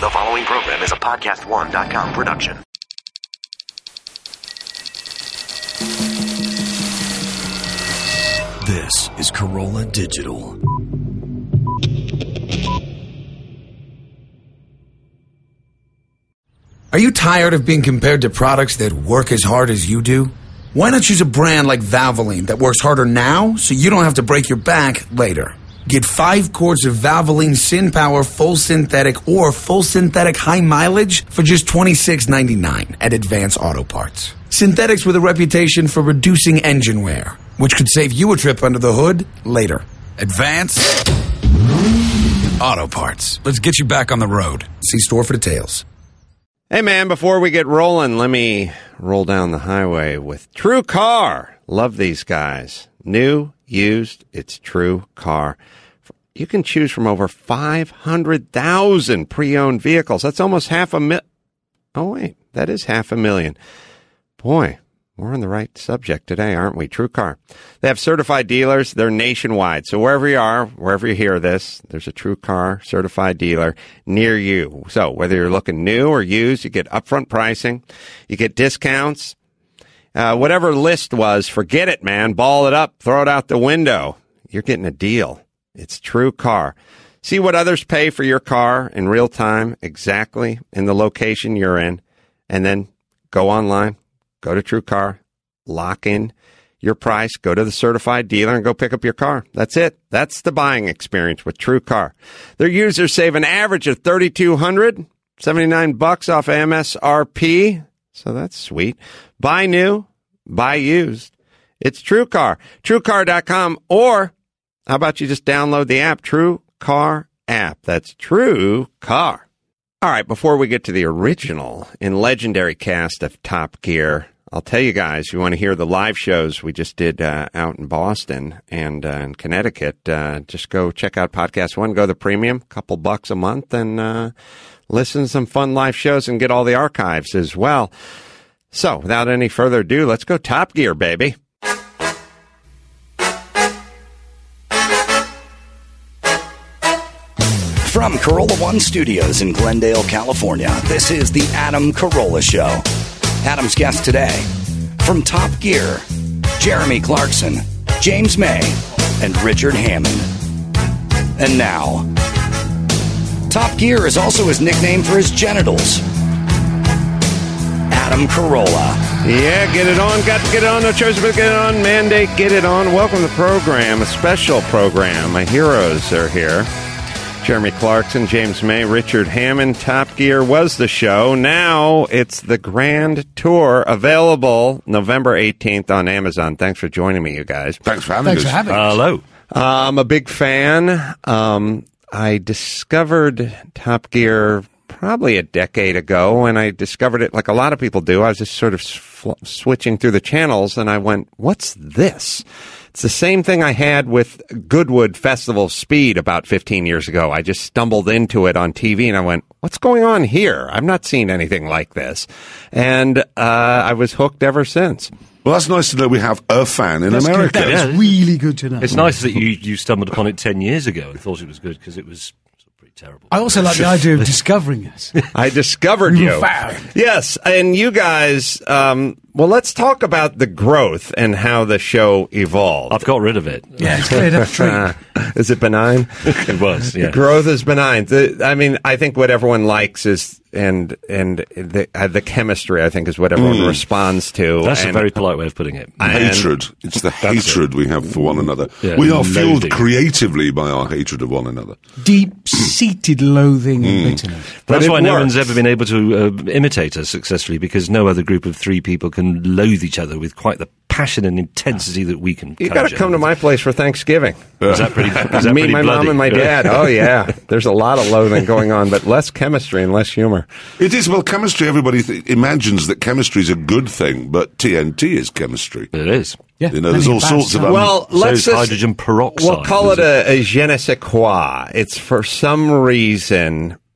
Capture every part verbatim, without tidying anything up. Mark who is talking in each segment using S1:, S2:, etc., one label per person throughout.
S1: The following program is a podcast one dot com production.
S2: This is Corolla Digital.
S3: Are you tired of being compared to products that work as hard as you do? Why not choose a brand like Valvoline that works harder now so you don't have to break your back later? Get five quarts of Valvoline Syn Power Full Synthetic or Full Synthetic High Mileage for just twenty-six ninety-nine at Advance Auto Parts. Synthetics with a reputation for reducing engine wear, which could save you a trip under the hood later. Advance Auto Parts. Let's get you back on the road. See store for details.
S4: Hey, man, before we get rolling, let me roll down the highway with True Car. Love these guys. New, used, it's True Car. You can choose from over five hundred thousand pre-owned vehicles. That's almost half a mil. Oh, wait, that is half a million. Boy, we're on the right subject today, aren't we? True Car. They have certified dealers. They're nationwide. So wherever you are, wherever you hear this, there's a True Car certified dealer near you. So whether you're looking new or used, you get upfront pricing. You get discounts. Uh, whatever list was, forget it, man. Ball it up. Throw it out the window. You're getting a deal. It's True Car. See what others pay for your car in real time, exactly in the location you're in, and then go online. Go to True Car, lock in your price, go to the certified dealer, and go pick up your car. That's it. That's the buying experience with True Car. Their users save an average of three thousand two hundred seventy-nine bucks off M S R P, so that's sweet. Buy new, buy used. It's True Car. True Car dot com, or how about you just download the app, True Car app. That's True Car. All right, before we get to the original and legendary cast of Top Gear, I'll tell you guys, you want to hear the live shows we just did uh, out in Boston and uh, in Connecticut, uh, just go check out Podcast One, go to the premium, couple bucks a month, and uh, listen to some fun live shows and get all the archives as well. So, without any further ado, let's go Top Gear, baby.
S2: From Corolla One Studios in Glendale, California, this is the Adam Carolla Show. Adam's guest today, from Top Gear, Jeremy Clarkson, James May, and Richard Hammond. And now, Top Gear is also his nickname for his genitals. Adam Carolla.
S4: Yeah, get it on. Got to get it on. No choice but get it on. Mandate, get it on. Welcome to the program, a special program. My heroes are here. Jeremy Clarkson, James May, Richard Hammond. Top Gear was the show. Now it's the Grand Tour, available November eighteenth on Amazon. Thanks for joining me, you guys.
S5: Thanks for having
S6: Thanks
S5: us.
S6: for having
S5: uh,
S6: us.
S5: Hello.
S4: Uh, I'm a big fan. Um, I discovered Top Gear probably a decade ago, and I discovered it like a lot of people do. I was just sort of sw- switching through the channels, and I went, what's this? It's the same thing I had with Goodwood Festival of Speed about fifteen years ago. I just stumbled into it on T V, and I went, what's going on here? I've not seen anything like this. And uh, I was hooked ever since.
S5: Well, that's nice to know we have a fan in
S6: That's
S5: America.
S6: Good. That is really good to know.
S7: It's nice that you, you stumbled upon it ten years ago and thought it was good, because it was pretty terrible.
S6: I also like the idea of discovering us.
S4: I discovered
S6: We
S4: you.
S6: were found.
S4: Yes, and you guys, um, well, let's talk about the growth and how the show evolved.
S7: I've got rid of it.
S6: Yeah, it's cleared up straight.
S4: Is it benign?
S7: It was, yeah.
S4: Growth is benign. The, I mean, I think what everyone likes is, and and the uh, the chemistry, I think, is what everyone
S5: Mm.
S4: responds to.
S7: That's
S4: and,
S7: a very polite way of putting it.
S4: and-
S5: Hatred. It's the hatred we have for one another.
S7: Yeah,
S5: we are fueled
S7: loathing.
S5: creatively by our hatred of one another.
S6: Deep-seated loathing and bitterness.
S4: But
S7: That's
S4: it
S7: why no
S4: works.
S7: one's ever been able to uh, imitate us successfully, because no other group of three people can loathe each other with quite the passion and intensity that we can.
S4: You got to come to my place for Thanksgiving.
S7: Is that pretty? Is that
S4: Me,
S7: pretty
S4: my
S7: bloody?
S4: mom, and my dad. Oh yeah, there's a lot of loathing going on, but less chemistry and less humor.
S5: It is, well, chemistry, everybody th- imagines that chemistry is a good thing, but T N T is chemistry.
S7: It is.
S6: Yeah,
S5: You know, there's
S6: plenty
S5: all
S6: of bad
S5: sorts of...
S6: stuff.
S5: Um,
S4: Well,
S7: So
S4: let's
S7: is
S4: just,
S7: hydrogen peroxide.
S4: we'll call it
S7: is
S4: a, a je ne sais quoi. It's for some reason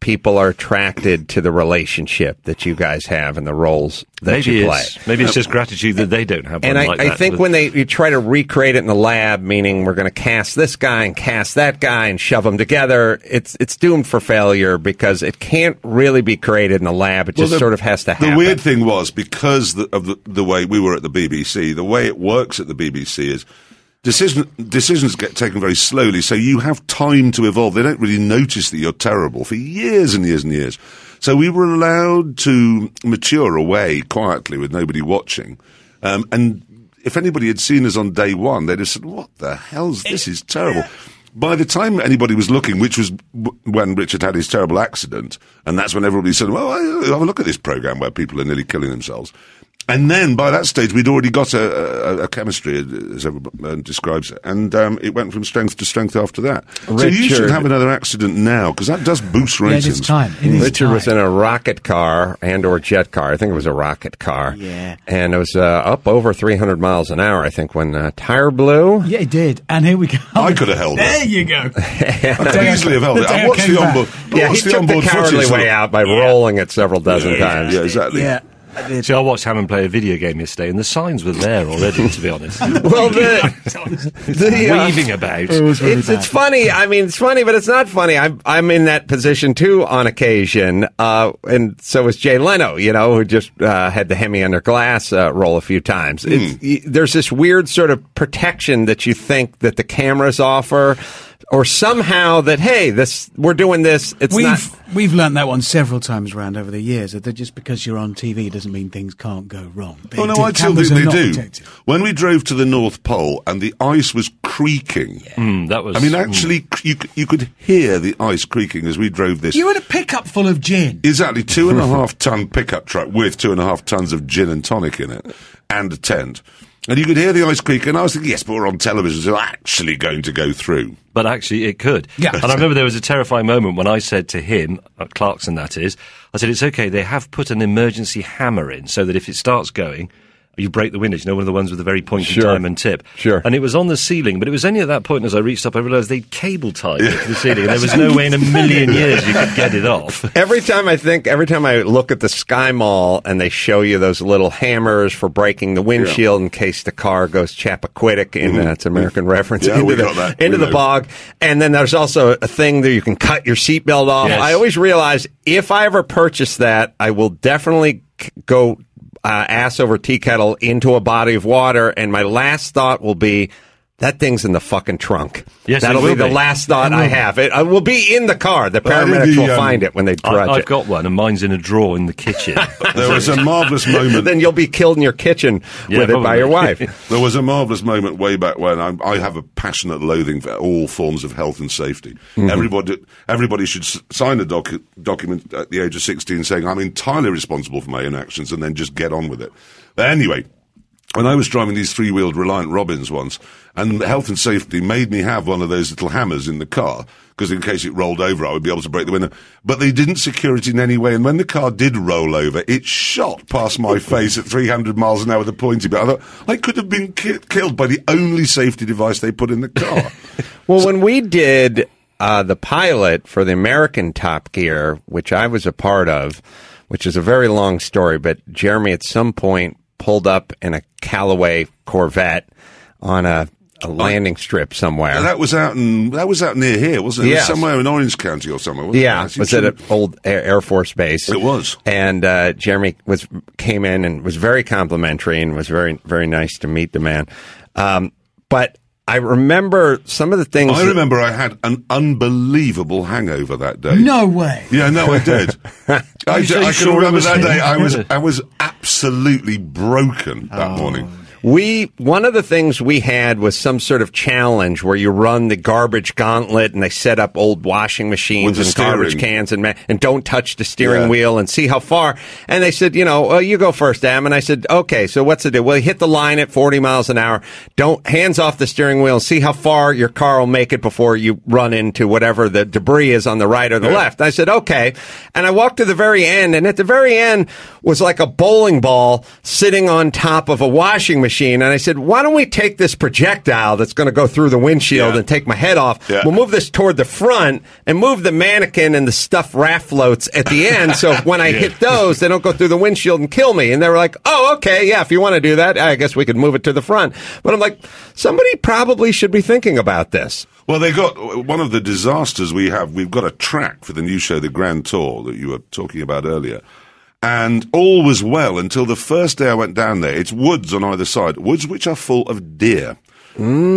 S4: people are attracted to the relationship that you guys have and the roles that
S7: Maybe
S4: you play.
S7: it's, maybe it's just gratitude that they don't have one
S4: And I,
S7: like
S4: I
S7: that.
S4: think when they you try to recreate it in the lab, meaning we're going to cast this guy and cast that guy and shove them together, it's it's doomed for failure because it can't really be created in the lab. It
S5: Well,
S4: just
S5: the-
S4: sort of has to happen.
S5: The weird thing was, because the, of the, the way we were at the B B C, the way it works at the B B C is decision, decisions get taken very slowly, so you have time to evolve. They don't really notice that you're terrible for years and years and years. So we were allowed to mature away quietly with nobody watching. Um, and if anybody had seen us on day one, they'd have said, what the hell's this? is terrible. By the time anybody was looking, which was w- when Richard had his terrible accident, and that's when everybody said, well, I- have a look at this program where people are nearly killing themselves. And then by that stage, we'd already got a, a, a chemistry, as everyone describes it, and um, it went from strength to strength after that. So you should
S4: Richard-
S5: have another accident now, because that does boost
S6: Yeah,
S5: ratings.
S6: it's time. It is
S4: Richard
S6: time.
S4: was in a rocket car and or jet car. I think it was a rocket car.
S6: Yeah.
S4: And it was uh, up over three hundred miles an hour, I think, when uh, tire blew.
S6: Yeah, it did. And here we go.
S5: I could have held it.
S6: There you go.
S5: I could easily have held
S6: The
S5: it.
S6: day
S5: I
S6: I
S5: watched
S6: came
S5: the
S6: back.
S5: onboard. I
S4: Yeah, he
S5: watched the
S4: took the
S5: onboard
S4: cowardly
S5: footage.
S4: way out by rolling it several dozen
S5: Yeah,
S4: times.
S5: yeah, exactly.
S6: Yeah. I did.
S7: See, I watched Hammond play a video game yesterday, and the signs were there already, to be honest.
S4: Well, the, the uh,
S7: Weaving about.
S4: it's it's funny. I mean, it's funny, but it's not funny. I'm I'm in that position too on occasion, uh, and so is Jay Leno. You know, who just uh, had the Hemi under glass uh, roll a few times. It's, y- there's this weird sort of protection that you think that the cameras offer, or somehow that hey, this we're doing this. It's
S6: We've
S4: not.
S6: we've learnt that one several times round over the years. That just because you're on T V doesn't mean things can't go wrong.
S5: Oh, no,
S6: They-
S5: I still
S6: cameras
S5: think
S6: are
S5: they
S6: not
S5: do.
S6: protected.
S5: When we drove to the North Pole and the ice was creaking,
S7: Mm, that was.
S5: I mean, actually, c- you, c- you could hear the ice creaking as we drove this.
S6: You had a pickup full of gin.
S5: Exactly, two and a half ton pickup truck with two and a half tons of gin and tonic in it, and a tent. And you could hear the ice creak, and I was thinking, yes, but we're on television, so it's actually going to go through.
S7: But actually, it could.
S6: Yeah.
S7: And I remember there was a terrifying moment when I said to him, uh, Clarkson that is, I said, it's okay, they have put an emergency hammer in so that if it starts going, you break the windows. You know, one of the ones with the very point in
S4: Sure.
S7: time and tip.
S4: Sure.
S7: And it was on the ceiling, but it was only at that point as I reached up, I realised they'd cable tied it to the ceiling. And there was no way in a million years you could get it off.
S4: Every time I think, every time I look at the Sky Mall and they show you those little hammers for breaking the windshield in case the car goes Chappaquiddick, in uh, it's an American reference,
S5: Yeah,
S4: into,
S5: we
S4: the,
S5: got that.
S4: into
S5: We
S4: the
S5: know.
S4: bog. And then there's also a thing that you can cut your seatbelt off.
S7: Yes.
S4: I always realize if I ever purchase that, I will definitely c- go uh, ass over tea kettle into a body of water. And my last thought will be, that thing's in the fucking trunk.
S7: Yes, it
S4: That'll
S7: will
S4: be the
S7: be.
S4: last thought I have. It I will be in the car. The
S5: Well, I think
S4: paramedics
S5: the,
S4: will
S5: um,
S4: find it when they
S7: I,
S4: drudge
S7: I've
S4: it.
S7: got one, and mine's in a drawer in the kitchen.
S5: There was a marvellous moment.
S4: Then you'll be killed in your kitchen
S7: Yeah,
S4: with it by
S7: probably.
S4: your wife.
S5: There was a marvellous moment way back when I, I have a passionate loathing for all forms of health and safety.
S4: Mm-hmm.
S5: Everybody, everybody should s- sign a docu- document at the age of sixteen saying I'm entirely responsible for my own actions, and then just get on with it. But anyway, when I was driving these three-wheeled Reliant Robins once, and health and safety made me have one of those little hammers in the car, because in case it rolled over, I would be able to break the window. But they didn't secure it in any way, and when the car did roll over, it shot past my face at three hundred miles an hour with a pointy bit. I thought, I could have been ki- killed by the only safety device they put in the car.
S4: Well, when we did uh, the pilot for the American Top Gear, which I was a part of, which is a very long story, but Jeremy at some point pulled up in a Callaway Corvette on a, a landing strip somewhere.
S5: that was out in, that was out near here, wasn't it? It was
S4: Yes.
S5: somewhere in Orange County or somewhere, wasn't
S4: Yeah,
S5: it?
S4: it was at an old Air, Air Force base.
S5: It was.
S4: And uh, Jeremy was came in and was very complimentary and was very very nice to meet the man. Um, but I remember some of the things.
S5: I
S4: that-
S5: remember I had an unbelievable hangover that day.
S6: No way.
S5: Yeah, no, I did. I,
S7: you
S5: d-
S7: say
S5: I
S7: sure
S5: can
S7: it
S5: remember
S7: was
S5: that
S7: him?
S5: day. I was, I was absolutely broken that morning.
S4: We one of the things we had was some sort of challenge where you run the garbage gauntlet and they set up old washing machines
S5: With
S4: and
S5: the
S4: garbage
S5: steering.
S4: cans and ma- and don't touch the steering
S5: Yeah.
S4: wheel and see how far. And they said, you know, well, you go first, Am. And I said, okay, so what's the deal? Well, hit the line at forty miles an hour. Don't hands off the steering wheel and see how far your car will make it before you run into whatever the debris is on the right or the
S5: Yeah.
S4: left. I said, okay. And I walked to the very end, and at the very end was like a bowling ball sitting on top of a washing machine. machine, and I said, why don't we take this projectile that's going to go through the windshield
S5: Yeah.
S4: and take my head off?
S5: Yeah.
S4: We'll move this toward the front and move the mannequin and the stuffed raft floats at the end, so when I hit those, they don't go through the windshield and kill me. And they were like, oh, okay, yeah, if you want to do that, I guess we could move it to the front. But I'm like, somebody probably should be thinking about this.
S5: Well, they got one of the disasters we have. We've got a track for the new show, The Grand Tour, that you were talking about earlier. And all was well until the first day I went down there. It's woods on either side, woods which are full of deer.
S4: Mm.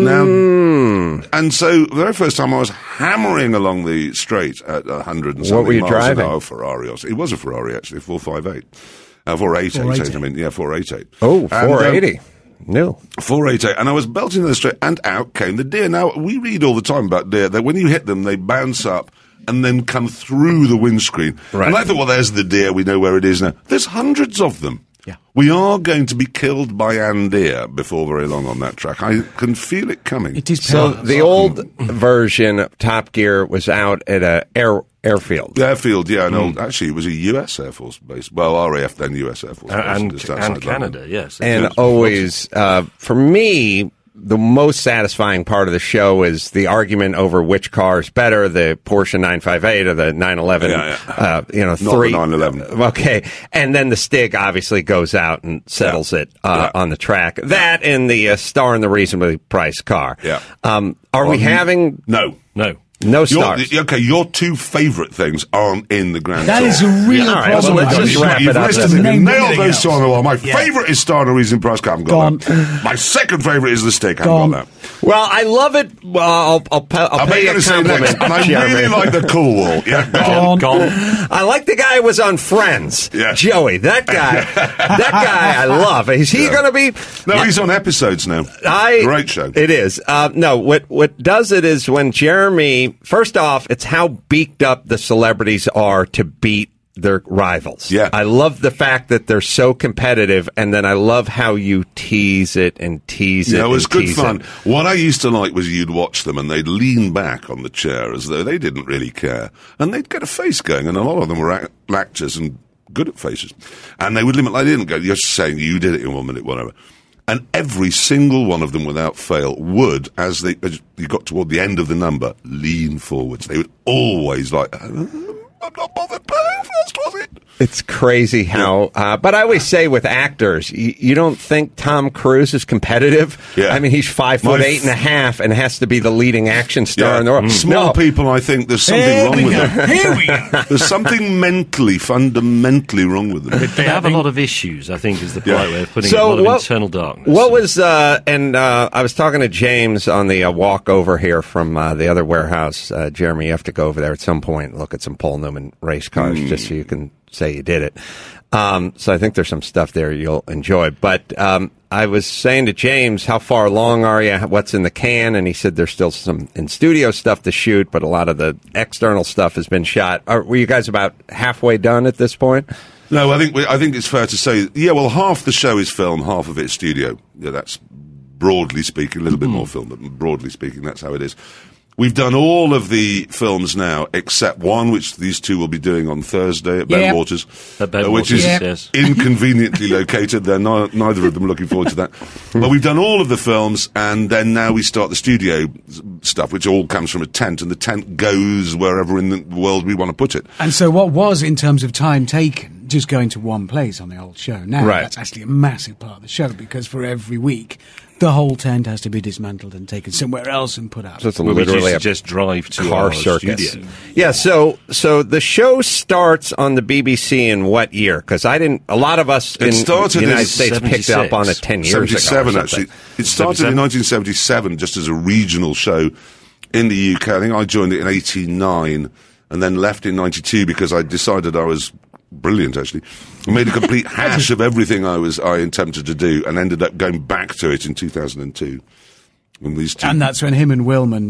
S5: Now, and so the very first time I was hammering along the straight at a hundred and something
S4: What were you
S5: miles
S4: driving?
S5: an hour, Ferrari. Or so- It was a Ferrari actually, four five eight, uh, four eight eight. I mean, yeah, four eight eight.
S4: Oh,
S5: And, um,
S4: four eighty. No.
S5: four eighty-eight, and I was belting in the straight, and out came the deer. Now, we read all the time about deer, that when you hit them, they bounce up and then come through the windscreen.
S4: Right.
S5: And I thought, well, there's the deer, we know where it is now. There's hundreds of them.
S6: Yeah.
S5: We are going to be killed by an deer before very long on that track. I can feel it coming.
S6: It is
S4: So
S6: perilous.
S4: the old version of Top Gear was out at a air airfield.
S5: The airfield, yeah, no,
S4: Hmm.
S5: actually, it was a U S Air Force base. Well, R A F, then U S Air Force base.
S7: and,
S5: just
S7: and,
S5: outside
S7: and
S5: London.
S7: Canada, yes.
S4: And
S5: Yeah.
S4: always, uh, for me, the most satisfying part of the show is the argument over which car is better, the Porsche nine fifty-eight or the nine eleven.
S5: Yeah, yeah.
S4: Uh, you know,
S5: Not the
S4: three.
S5: nine eleven.
S4: Okay. And then the Stig obviously goes out and settles
S5: Yeah.
S4: it uh,
S5: Yeah.
S4: on the track. That and the uh, Star and the reasonably priced car.
S5: Yeah.
S4: Um, are we
S5: Well,
S4: having
S5: No.
S7: No.
S4: no
S5: Your,
S4: stars?
S5: okay, your two favourite things aren't in the Grand
S6: That
S5: Tour.
S6: is a real
S4: all right,
S6: problem.
S4: well, let's
S6: with
S4: just
S6: this.
S4: wrap it
S5: You've
S4: up
S5: listed
S4: then.
S5: them. You
S6: Named
S5: nailed
S6: everything
S5: those two
S6: else.
S5: on the wall. My
S6: Yeah.
S5: favourite is Star and a Reason Price Car. I haven't got
S6: Gone.
S5: that. My second favourite is the Stick. I haven't
S6: Gone.
S5: got that.
S4: Well, I love it. Well, I'll, I'll, I'll,
S5: I bet
S4: pay
S5: you're
S4: you
S5: going
S4: a
S5: to say
S4: compliment,
S5: next. And I
S4: Jeremy.
S5: really like the Cool Wall. Yeah,
S6: Gone.
S7: Gone.
S4: I like the guy who was on Friends.
S5: Yeah.
S4: Joey, that guy. that guy I love. Is he
S5: Yeah.
S4: going to be...
S5: No, he's on episodes now.
S4: I,
S5: Great show.
S4: It is. Uh, no, what what does it is when Jeremy... First off, it's how beaked up the celebrities are to beat their rivals.
S5: Yeah.
S4: I love the fact that they're so competitive, and then I love how you tease it and tease it
S5: Yeah, it was
S4: and
S5: good
S4: tease
S5: fun.
S4: it.
S5: What I used to like was you'd watch them and they'd lean back on the chair as though they didn't really care. And they'd get a face going, and a lot of them were act- actors and good at faces. And they would limit, they didn't go, you're saying you did it in one minute, whatever. And every single one of them, without fail, would, as they as you got toward the end of the number, lean forwards. They would always like, I'm not bothered paying first, was it?
S4: It's crazy how, uh, but I always say with actors, you, you don't think Tom Cruise is competitive?
S5: Yeah.
S4: I mean, he's five
S5: My
S4: foot
S5: f-
S4: eight and a half and has to be the leading action star
S5: Yeah.
S4: in the world.
S5: Small
S4: No.
S5: people, I think there's something
S6: Here
S5: wrong
S6: we
S5: with
S6: go.
S5: them.
S6: Here we go.
S5: There's something mentally, fundamentally wrong with them.
S7: They have a lot of issues, I think, is the polite way of putting it. A
S4: So
S7: lot of
S4: what,
S7: internal darkness.
S4: what was, uh, and uh, I was talking to James on the uh, walk over here from uh, the other warehouse. Uh, Jeremy, you have to go over there at some point and look at some Paul Newman race cars just so you can say you did it. Um, so I think there's some stuff there you'll enjoy. But um, I was saying to James, how far along are you? What's in the can? And he said there's still some in studio stuff to shoot, but a lot of the external stuff has been shot. Are, were you guys about halfway done at this point?
S5: No, I think we, I think it's fair to say, yeah. Well, half the show is film, half of it's studio. Yeah, that's broadly speaking, a little bit more film, but broadly speaking, that's how it is. We've done all of the films now, except one, which these two will be doing on Thursday at Ben
S6: Yeah.
S5: Waters,
S7: At Ben
S5: uh, which
S7: Waters,
S5: is
S7: yes.
S5: inconveniently located. They're ni- neither of them looking forward to that. But we've done all of the films, and then now we start the studio s- stuff, which all comes from a tent, and the tent goes wherever in the world we want to put it.
S6: And so what was, in terms of time taken, just going to one place on the old show, now
S4: Right.
S6: that's actually a massive part of the show, because for every week, the whole tent has to be dismantled and taken somewhere else and put out.
S4: So it's
S7: Well, we
S4: literally
S7: used
S4: a
S7: to just drive to
S4: car
S7: our
S4: circus.
S7: studio.
S4: Yeah, so so the show starts on the B B C in what year? Because I didn't. A lot of us
S5: It
S4: in
S5: started
S4: the United
S5: in
S4: States picked up on it ten years ago. or
S5: seventy-seven,
S4: something.
S5: actually. It started
S7: seventy-seven?
S5: in nineteen seventy-seven just as a regional show in the U K. I think I joined it in eighty-nine and then left in ninety-two because I decided I was brilliant, actually. I made a complete hash of everything I was I attempted to do and ended up going back to it in two thousand two. When these two,
S6: And that's when him and Wilman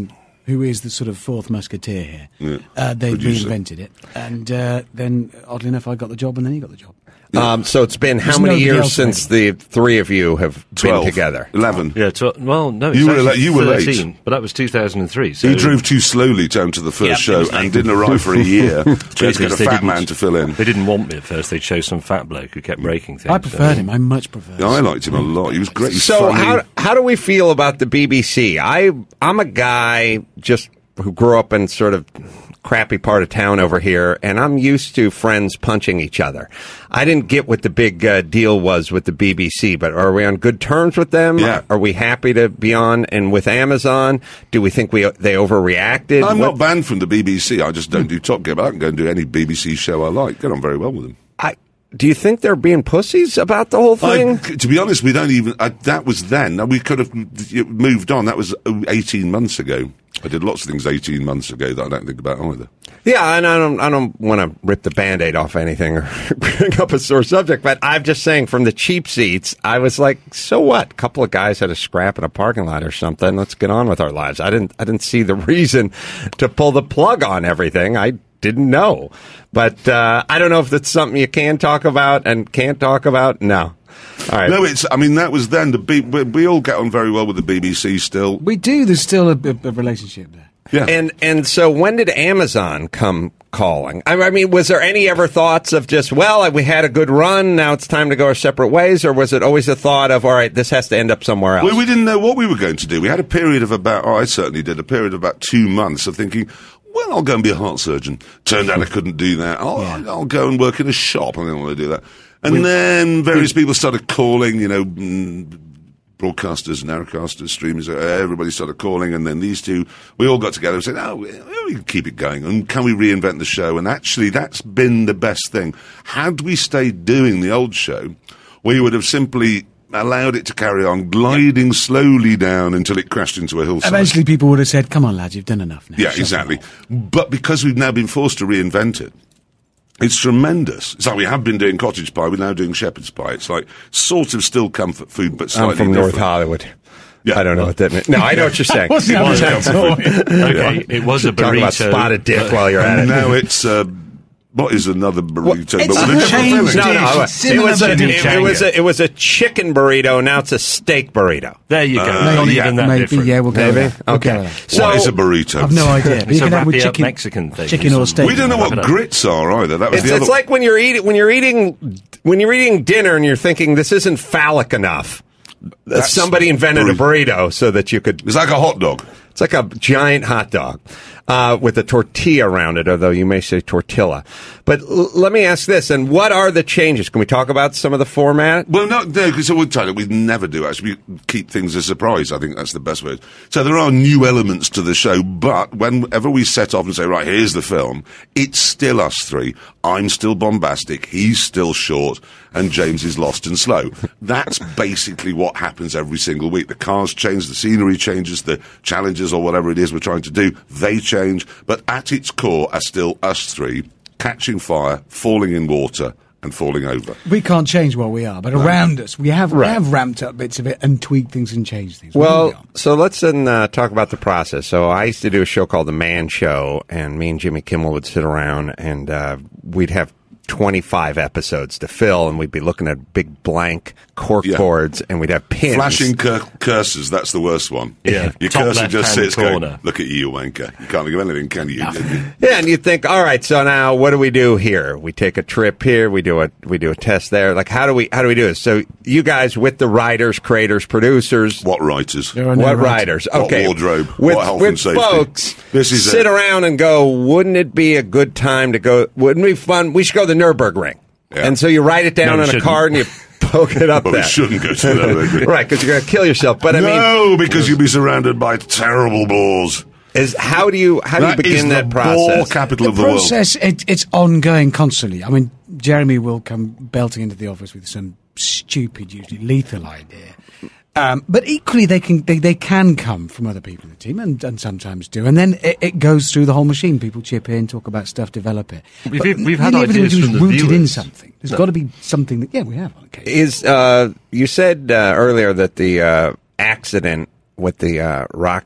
S6: who is the sort of fourth musketeer here.
S5: Yeah.
S6: Uh, they
S5: Producer.
S6: reinvented it. And uh, then, oddly enough, I got the job and then he got the job.
S4: Um, so it's been how
S6: There's
S4: many
S6: nobody
S4: years
S6: else
S4: since
S6: ready.
S4: the three of you have
S5: twelve,
S4: been together?
S5: eleven.
S7: Yeah, tw- well, no, it's
S5: You were
S7: actually
S5: la- you were late.
S7: thirteen, but that was two thousand three. So
S5: He drove too slowly down to the first
S7: Yep,
S5: show
S7: it was late.
S5: and didn't arrive for a year. So he had to get a
S7: Because they
S5: fat
S7: didn't-
S5: man to fill in.
S7: They didn't want me at first. They chose some fat bloke who kept breaking things.
S6: I preferred him. I much preferred
S5: Yeah, I
S6: him.
S5: liked him a lot. He was great. He's
S4: So
S5: funny.
S4: how how do we feel about the B B C? I I'm a guy just who grew up in sort of crappy part of town over here, and I'm used to friends punching each other. I didn't get what the big uh, deal was with the B B C, but are we on good terms with them?
S5: Yeah.
S4: Are we happy to be on? And with Amazon, do we think we they overreacted?
S5: I'm
S4: What-
S5: not banned from the B B C. I just don't do Top Gear, but I can go and do any B B C show I like. Get on very well with them.
S4: I, do you think they're being pussies about the whole thing?
S5: I, to be honest, we don't even. I, that was then. We could have moved on. That was eighteen months ago. I did lots of things eighteen months ago that I don't think about either.
S4: Yeah, and I don't, I don't want to rip the Band-Aid off anything or bring up a sore subject, but I'm just saying from the cheap seats, I was like, so what? A couple of guys had a scrap in a parking lot or something. Let's get on with our lives. I didn't, I didn't see the reason to pull the plug on everything. I didn't know. But uh, I don't know if that's something you can talk about and can't talk about. No. All right.
S5: No, it's. I mean, that was then. The B, we, we all get on very well with the B B C still.
S6: We do. There's still a, a, a relationship there.
S5: Yeah.
S4: And and so when did Amazon come calling? I, I mean, was there any ever thoughts of just, well, we had a good run, now it's time to go our separate ways, or was it always a thought of, all right, this has to end up somewhere else?
S5: Well, we didn't know what we were going to do. We had a period of about, oh, I certainly did, a period of about two months of thinking, well, I'll go and be a heart surgeon. Turned out I couldn't do that. I'll,
S6: Yeah.
S5: I'll go and work in a shop. I didn't want to do that. And then various people started calling, you know, mm, broadcasters, narrowcasters, streamers, uh, everybody started calling, and then these two, we all got together and said, oh, we, we can keep it going, and can we reinvent the show? And actually, that's been the best thing. Had we stayed doing the old show, we would have simply allowed it to carry on, gliding slowly down until it crashed into a hillside.
S6: Eventually, people would have said, come on, lads, you've done enough now.
S5: Yeah,
S6: Shut
S5: exactly.
S6: up."
S5: But because we've now been forced to reinvent it, it's tremendous. It's like we have been doing cottage pie, we're now doing shepherd's pie. It's like sort of still comfort food, but slightly
S4: I'm from
S5: different.
S4: North Hollywood.
S5: Yeah.
S4: I don't know what that means. No, I know what you're saying.
S6: Wasn't
S7: was
S6: that
S7: comfort
S6: at all?
S7: Okay, it was a burrito.
S4: Talk about spotted dick while you're at
S5: And
S4: it.
S5: now it's, uh, what is another burrito?
S4: It's
S5: but with a different
S6: changed.
S5: filling.
S4: No, no,
S6: It's
S4: it was a,
S6: similar,
S4: it,
S6: but
S4: it was a, it was a chicken burrito. Now it's a steak burrito.
S7: There you go.
S5: Uh,
S7: Not
S5: yeah,
S7: even that
S6: Maybe,
S7: different.
S6: yeah, we'll go
S4: Maybe?
S6: with that. We'll
S4: Okay.
S6: go with that.
S4: So
S5: What is a burrito?
S6: I've no idea. But
S7: It's
S6: you
S7: a
S6: can have with
S7: wrappy up
S6: chicken,
S7: Mexican thing.
S6: chicken or steak.
S5: We don't know
S7: Wrap
S5: what
S7: it up.
S5: grits are either. That was
S4: It's,
S5: the
S4: it's
S5: other.
S4: like when you're eating when you're eating when you're eating dinner and you're thinking this isn't phallic enough.
S5: That's
S4: Somebody invented a burrito so that you could.
S5: It's like a hot dog.
S4: It's like a giant hot dog uh, with a tortilla around it, although you may say tortilla. But l- let me ask this: and what are the changes? Can we talk about some of the format?
S5: Well, no, no, because we'll tell you, we never do actually. We keep things a surprise. I think that's the best way. So there are new elements to the show, but whenever we set off and say, right, here's the film, it's still us three. I'm still bombastic. He's still short. And James is lost and slow. That's basically what happens every single week. The cars change, the scenery changes, the challenges or whatever it is we're trying to do, they change. But at its core are still us three, catching fire, falling in water, and falling over.
S6: We can't change what we are, but around us, we have, we have ramped up bits of it and tweaked things and changed things. What are we
S4: Well,
S6: on?
S4: so let's then uh, talk about the process. So I used to do a show called The Man Show, and me and Jimmy Kimmel would sit around, and uh, we'd have twenty-five episodes to fill, and we'd be looking at big blank cork
S5: Yeah.
S4: boards, and we'd have pins.
S5: Flashing cur- cursors, that's the worst one.
S7: Yeah.
S5: Your
S7: Top
S5: cursor just
S7: left-hand
S5: sits going,
S7: corner.
S5: look at you, you wanker. You can't think of anything, can you?
S4: Yeah, and you think, all right, so now what do we do here? We take a trip here, we do a we do a test there. Like, how do we how do we do this? So you guys with the writers, creators, producers,
S5: What writers?
S6: There are no
S4: what
S6: writers.
S4: writers?
S5: What
S4: Okay,
S5: wardrobe?
S4: With,
S5: What health
S4: with
S5: and safety?
S4: folks,
S5: This is
S4: sit
S5: a-
S4: around and go. Wouldn't it be a good time to go? Wouldn't it be fun? We should go to the Nürburgring.
S5: Yeah.
S4: And so you write it down
S7: No,
S4: on
S7: we
S4: a
S7: shouldn't.
S4: card and you poke it up
S5: Well,
S4: there.
S5: we shouldn't go to the Nürburgring.
S4: Right, because you're going to kill yourself. But I mean,
S5: No, because you'll be surrounded by terrible bores.
S4: is how do you how do you
S5: That is
S4: begin
S5: the
S4: that
S5: bore
S4: process?
S5: capital
S6: The
S5: of the world.
S6: process, it, it's ongoing constantly. I mean, Jeremy will come belting into the office with some stupid, usually lethal idea. Um, but equally, they can they, they can come from other people in the team, and, and sometimes do. And then it, it goes through the whole machine. People chip in, talk about stuff, develop it.
S7: We've-
S6: But
S7: we've had
S6: nearly everything
S7: ideas
S6: we do
S7: from
S6: is
S7: the
S6: rooted in
S7: viewers.
S6: something. There's got to be something that, yeah, we have on occasion.
S4: Is uh, you said uh, earlier that the uh, accident with the uh, rocket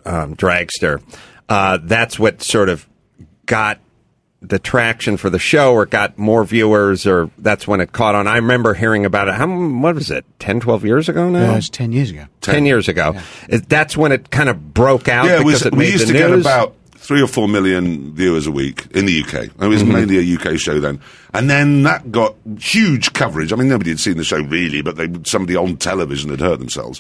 S4: um, dragster. Uh, that's what sort of got the traction for the show, or got more viewers, or that's when it caught on. I remember hearing about it. How, what was it, ten, twelve years ago now?
S6: Uh, it's ten years ago.
S4: ten, ten years ago. Yeah. It, that's when it kind of broke out
S5: yeah,
S4: because
S5: we,
S4: it
S5: we
S4: made
S5: used
S4: the
S5: to
S4: news.
S5: get about three or four million viewers a week in the U K. It was mm-hmm. mainly a U K show then. And then that got huge coverage. I mean, nobody had seen the show really, but they, somebody on television had hurt themselves.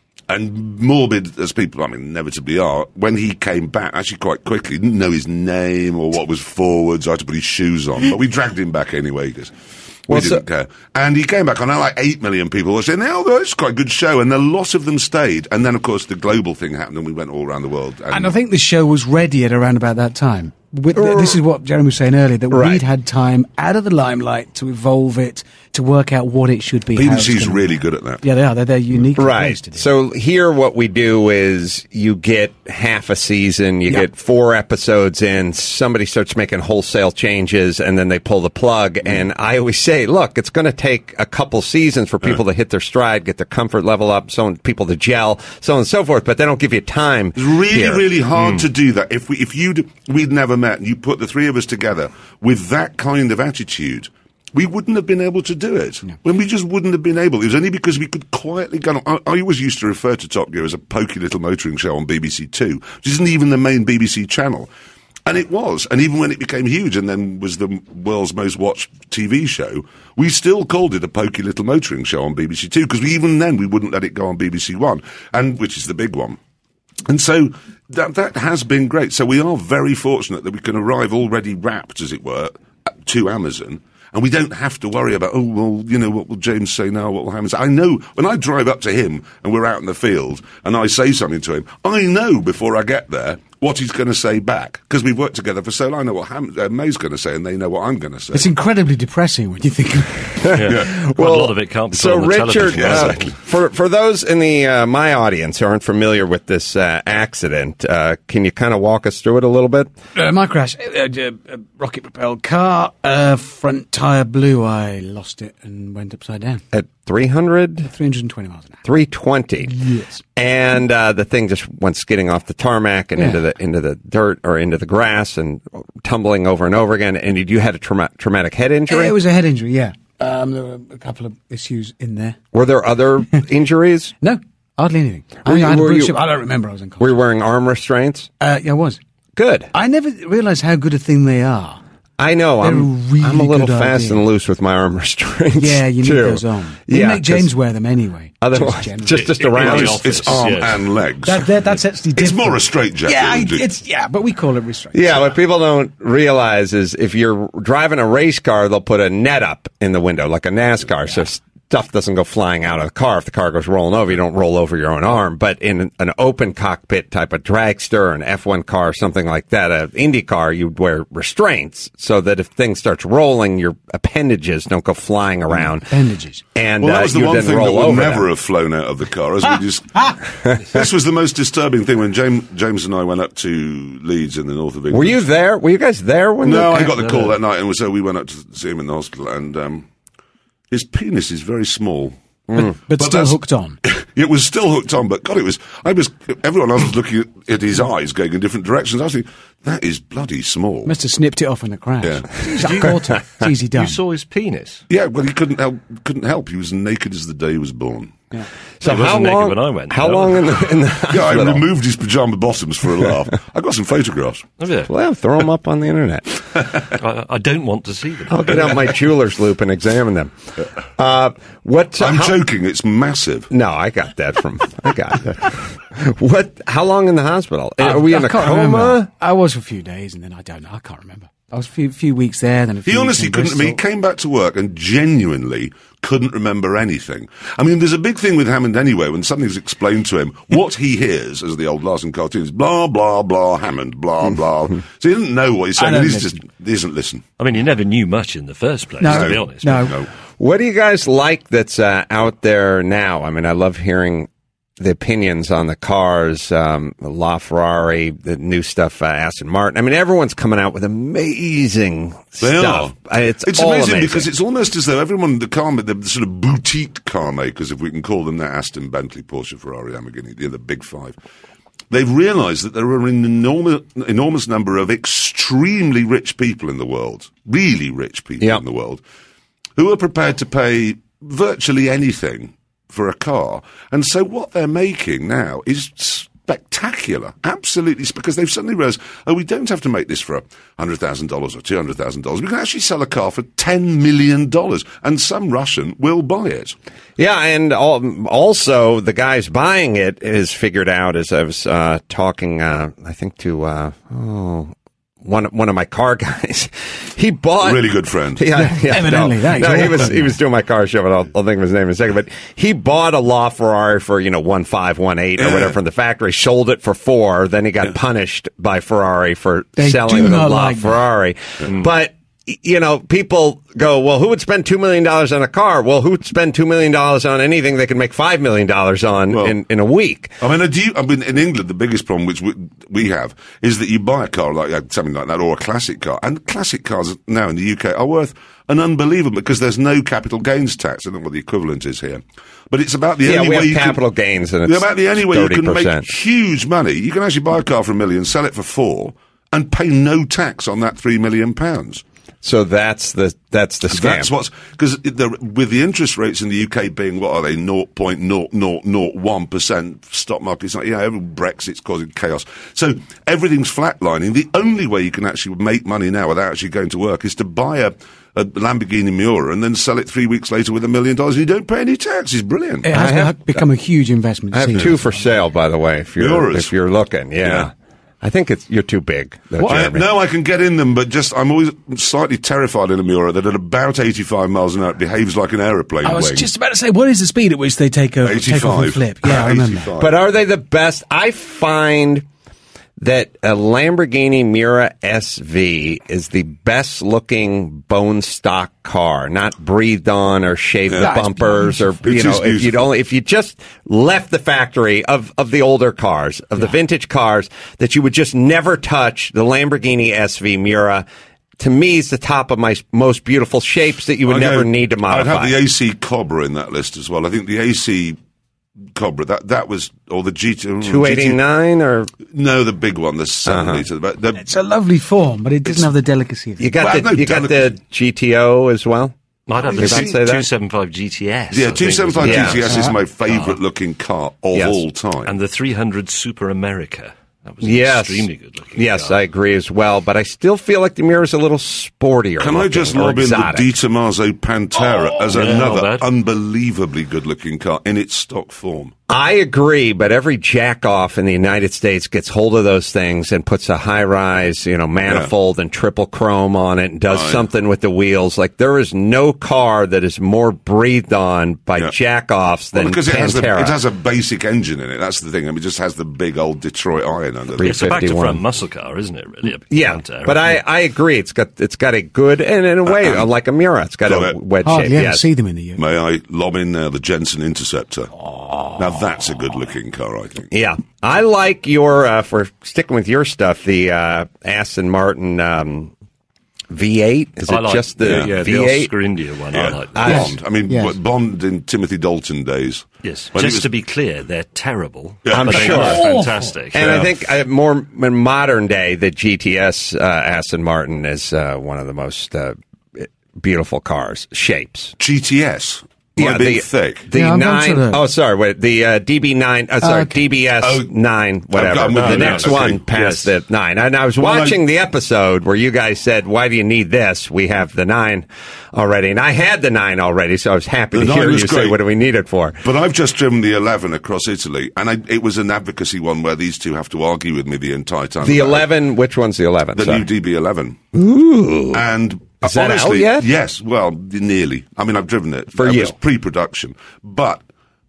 S5: And morbid as people, I mean, inevitably are, when he came back, actually quite quickly, didn't know his name or what was forwards, I had to put his shoes on, but we dragged him back anyway, because we well, didn't so, care. And he came back on, like eight million people were saying, oh, it's quite a good show, and a lot of them stayed. And then, of course, the global thing happened, and we went all around the world. And,
S6: and I think the show was ready at around about that time. With, uh, this is what Jeremy was saying earlier, that right. we'd had time out of the limelight to evolve it, to work out what it should be.
S5: B B C's really good at that.
S6: Yeah, they are. They're, they're unique.
S4: Right.
S6: To do.
S4: So here what we do is you get half a season, you yep. get four episodes in, somebody starts making wholesale changes, and then they pull the plug. Mm. And I always say, look, it's going to take a couple seasons for people uh. to hit their stride, get their comfort level up, so on, people to gel, so on and so forth, but they don't give you time.
S5: It's really,
S4: here.
S5: really hard mm. to do that. If we, if you'd, we'd never met, and you put the three of us together with that kind of attitude, we wouldn't have been able to do it. No. When we just wouldn't have been able. It was only because we could quietly go on. I, I always used to refer to Top Gear as a pokey little motoring show on B B C Two, which isn't even the main B B C channel. And it was. And even when it became huge and then was the world's most watched T V show, we still called it a pokey little motoring show on B B C Two, because even then we wouldn't let it go on B B C One, and which is the big one. And so that that has been great. So we are very fortunate that we can arrive already wrapped, as it were, to Amazon. And we don't have to worry about, oh, well, you know, what will James say now? What will Hammond say? I know when I drive up to him and we're out in the field and I say something to him, I know before I get there what he's going to say back, because we've worked together for so long. I know what Ham- uh, May's going to say, and they know what I'm going to say.
S6: It's incredibly depressing when you think of it.
S7: yeah. yeah. Well, a lot of it can't be
S4: so
S7: on the
S4: Richard,
S7: television.
S4: Uh, for, for those in the uh, my audience who aren't familiar with this uh, accident, uh, can you kind of walk us through it a little bit?
S6: Uh, my crash, uh, uh, uh, rocket-propelled car, uh, front tyre blew, I lost it and went upside down.
S4: At three hundred?
S6: three hundred twenty miles an hour.
S4: three twenty.
S6: Yes.
S4: And uh, the thing just went skidding off the tarmac and
S6: yeah.
S4: into the into the dirt or into the grass and tumbling over and over again. And you had a trauma- traumatic head injury?
S6: It was a head injury, yeah. Um, there were a couple of issues in there.
S4: Were there other injuries?
S6: No, hardly anything.
S4: Were
S6: I,
S4: you,
S6: I had a
S4: were
S6: bruise.
S4: you,
S6: I don't remember. I was unconscious.
S4: Were you wearing arm restraints?
S6: Uh, yeah, I was.
S4: Good.
S6: I never realised how good a thing they are.
S4: I know.
S6: They're
S4: I'm,
S6: really
S4: I'm a little
S6: good
S4: fast
S6: idea.
S4: and loose with my arm restraints.
S6: Yeah, you need
S4: too.
S6: those on. You
S4: yeah,
S6: make James wear them anyway.
S4: Otherwise,
S6: just,
S4: just, just around.
S5: It's, it's arm
S7: yes.
S5: and legs.
S6: That, that, that's actually different.
S5: It's more a straitjacket.
S6: Yeah, I,
S5: isn't it?
S6: it's yeah, but we call it restraint.
S4: Yeah, what people don't realize is if you're driving a race car, they'll put a net up in the window, like a NASCAR, yeah. so stuff doesn't go flying out of the car. If the car goes rolling over, you don't roll over your own arm. But in an open cockpit type of dragster, an F one car, something like that, an Indy car, you'd wear restraints so that if things starts rolling, your appendages don't go flying around.
S6: Appendages.
S4: And
S5: well, that
S4: uh,
S5: was the
S4: you
S5: one
S4: then
S5: thing that
S4: roll
S5: would
S4: over
S5: never
S4: them.
S5: have flown out of the car. As we just, this was the most disturbing thing when James, James and I went up to Leeds in the north of England.
S4: Were you there? Were you guys there when?
S5: No,
S4: the,
S5: I got the call that night, and so we went up to see him in the hospital. And um, his penis is very small.
S6: But, but, but still hooked on.
S5: It was still hooked on, but God, it was. I was. Everyone else was looking at, at his eyes, going in different directions. I was thinking, that is bloody small.
S6: Must have snipped it off in the crash.
S5: Yeah.
S6: Jeez, caught it. It's easy done.
S7: You saw his penis?
S5: Yeah, well, he couldn't help. Couldn't help. He was naked as the day he was born.
S6: Yeah.
S4: So
S7: he
S4: how
S7: wasn't naked
S4: long?
S7: when I went.
S4: How
S7: no.
S4: long in the? In the
S5: Yeah, I
S4: hospital?
S5: removed his pajama bottoms for a laugh. I got some photographs.
S7: Oh, yeah.
S4: Well, throw them up on the internet.
S7: I, I don't want to see them.
S4: I'll get out my jeweler's loop and examine them. Uh, what?
S5: I'm
S4: how,
S5: joking. It's massive.
S4: No, I got that from. I got that. What? How long in the hospital? Are we
S6: I
S4: in a
S6: can't
S4: coma?
S6: remember. I was for a few days, and then I don't know. I can't remember. I was a few, few weeks there, then a few
S5: He
S6: weeks
S5: honestly
S6: in
S5: couldn't. I mean, he
S6: Bristol.
S5: came back to work and genuinely couldn't remember anything. I mean, there's a big thing with Hammond anyway. When something's explained to him, what he hears, as the old Larson cartoon is, blah blah blah, Hammond, blah blah. So he didn't know what he's saying.
S6: I
S5: And
S6: don't
S5: he's just
S6: listen.
S5: he doesn't listen.
S7: I mean, you never knew much in the first place,
S6: No.
S7: to be honest.
S6: No.
S5: No.
S4: What do you guys like that's uh, out there now? I mean, I love hearing the opinions on the cars, um, LaFerrari, the new stuff, uh, Aston Martin. I mean, everyone's coming out with amazing
S5: They
S4: stuff.
S5: are.
S4: Uh, It's,
S5: It's
S4: all
S5: amazing,
S4: amazing
S5: because it's almost as though everyone, the car, the, the sort of boutique car makers, if we can call them that, Aston, Bentley, Porsche, Ferrari, Lamborghini, the other big five, they've realised that there are an enormous, enormous number of extremely rich people in the world, really rich people
S4: Yep.
S5: in the world, who are prepared to pay virtually anything for a car. And so what they're making now is spectacular, absolutely, because they've suddenly realised, oh, we don't have to make this for one hundred thousand dollars or two hundred thousand dollars. We can actually sell a car for ten million dollars, and some Russian will buy it.
S4: Yeah, and al- also the guys buying it is figured out, as I was uh, talking, uh, I think, to uh, oh, one one of my car guys. He bought
S5: Really good friend.
S4: Yeah, yeah,
S6: Evidently,
S4: no,
S6: that is
S4: no, he
S6: awesome.
S4: was he was doing my car show, but I'll, I'll think of his name in a second. But he bought a LaFerrari for you know one five one eight or
S5: Yeah.
S4: whatever from the factory, sold it for four. Then he got punished by Ferrari for
S6: They
S4: selling
S6: do
S4: the
S6: not like that.
S4: LaFerrari. But y- you know, people go, well, who would spend two million dollars on a car? Well, who would spend two million dollars on anything they could make five million dollars on
S5: Well,
S4: in, in a week?
S5: I mean, do you, I mean, in England, the biggest problem which we, we have is that you buy a car like uh, something like that, or a classic car, and classic cars now in the U K are worth an unbelievable, because there's no capital gains tax. I don't know what the equivalent is here, but it's about the
S4: Yeah,
S5: only
S4: we
S5: way
S4: have
S5: you
S4: capital
S5: can,
S4: gains, and
S5: it's
S4: it's
S5: about the only way you can
S4: thirty
S5: make
S4: percent.
S5: huge money. You can actually buy a car for a million, sell it for four, and pay no tax on that three million pounds.
S4: So that's the that's the scam.
S5: That's what's because with the interest rates in the U K being what are they zero point zero zero zero one percent, stock market's not, you know, every Brexit's causing chaos. So everything's flatlining. The only way you can actually make money now without actually going to work is to buy a, a Lamborghini Miura and then sell it three weeks later with a million dollars, and you don't pay any tax. It's brilliant.
S6: It has
S4: I have-
S6: become a huge investment.
S4: I have
S6: See,
S4: two for sale, by the way. If you're
S5: Yours.
S4: if you're looking, yeah.
S5: Yeah.
S4: I think it's you're too big. Though,
S5: I,
S4: Jeremy.
S5: no, I can get in them, but just I'm always slightly terrified in a Miura that at about eighty-five miles an hour it behaves like an aeroplane
S6: I was
S5: wing.
S6: just about to say, what is the speed at which they take a, take off and
S5: eighty-five.
S6: flip? Yeah, I remember.
S5: eighty-five.
S4: But are they the best? I find that a Lamborghini Miura S V is the best looking bone stock car, not breathed on or shaved
S5: Yeah.
S4: the
S5: That's
S4: bumpers or
S5: beautiful.
S4: you
S5: It
S4: know
S5: is
S4: if you
S5: beautiful.
S4: don't if you just left the factory of of the older cars, of the vintage cars, that you would just never touch the Lamborghini S V Miura. To me, is the top of my most beautiful shapes that you would
S5: I'd
S4: never
S5: go-
S4: need to modify.
S5: I'd have the A C Cobra in that list as well. I think the A C Cobra, that that was, or the G T...
S4: two eighty-nine or
S5: No, the big one, the seven
S4: Uh-huh.
S5: litre. But the,
S6: It's a lovely form, but it doesn't have the delicacy of
S4: you
S6: it.
S4: got
S5: Well,
S4: the
S5: no
S4: you got the
S5: delicate-
S4: G T O as well.
S7: I'd have
S4: Did I
S7: the
S4: say that?
S7: two seventy-five G T S.
S5: yeah,
S7: I think,
S5: two seventy-five
S7: was
S5: G T S
S4: Yeah.
S5: is my favourite looking car of
S4: Yes.
S5: all time.
S7: And the three hundred Super America. That was an
S4: Yes.
S7: extremely good looking.
S4: Yes,
S7: car.
S4: I agree as well, but I still feel like the Miura's a little sportier.
S5: Can I
S4: looking,
S5: just
S4: or
S5: lob in the
S4: exotic.
S5: Di Tommaso Pantera as
S7: yeah,
S5: another
S7: not bad.
S5: unbelievably good looking car in its stock form?
S4: I agree, but every jack-off in the United States gets hold of those things and puts a high-rise, you know, manifold and triple chrome on it and does
S5: Right.
S4: something with the wheels. Like, there is no car that is more breathed on by
S5: Yeah.
S4: jack-offs than
S5: Well, because it has, the,
S4: Pantera.
S5: it has a basic engine in it. That's the thing. I mean, it just has the big old Detroit iron under
S4: Three
S5: there.
S7: It's a back to
S4: fifty-one.
S7: front muscle car, isn't it? Really? A
S4: Yeah,
S7: Pantera.
S4: but I, I agree. It's got it's got a good, and in a way, like a Miura, it's got,
S5: Got
S4: a
S5: it.
S4: wedge
S6: Hardly
S4: shape.
S6: ever
S4: Yes.
S6: see them in the U K.
S5: May I lob in now the Jensen Interceptor? Now that's a good looking car, I think.
S4: Yeah, I like your uh, for sticking with your stuff. The uh, Aston Martin um, V eight. Is
S7: I
S4: it
S7: like,
S4: just the
S7: yeah,
S4: V
S7: the
S4: eight?
S7: Oscar India one. I
S5: Yeah.
S7: like that.
S5: Bond. I mean,
S6: Yes.
S5: what- Bond in Timothy Dalton days.
S7: Yes,
S5: When he
S7: just
S5: was-
S7: to be clear, they're terrible.
S5: Yeah.
S4: I'm
S7: but
S4: sure.
S7: They are fantastic.
S4: And
S5: Yeah.
S4: I think uh, more in modern day, the G T S uh, Aston Martin is uh, one of the most uh, beautiful cars. Shapes.
S5: G T S. My big
S4: the,
S5: thick.
S4: The
S6: Yeah, I'm going
S4: nine
S6: to the-
S4: oh sorry, wait, the uh, D B nine. Uh, sorry,
S6: okay.
S4: D B S
S5: Oh,
S4: nine. Whatever.
S5: I'm with
S4: the
S5: you now.
S4: next
S5: Okay.
S4: one past
S7: Yes.
S4: the nine. And I was
S5: Well,
S4: watching
S5: I-
S4: the episode where you guys said, "Why do you need this? We have the nine already." And I had the nine already, so I was happy
S5: The
S4: to
S5: nine
S4: hear
S5: was
S4: you say,
S5: great.
S4: "What do we need it for?"
S5: But I've just driven the eleven across Italy, and I, it was an advocacy one where these two have to argue with me the entire time.
S4: The
S5: about it.
S4: eleven. Which one's the eleven?
S5: The
S4: Sorry.
S5: new D B eleven. Ooh. And
S4: Is that out
S5: honestly,
S4: yet?
S5: Yes. Well, nearly. I mean, I've driven it.
S4: For
S5: it
S4: you.
S5: was pre-production. But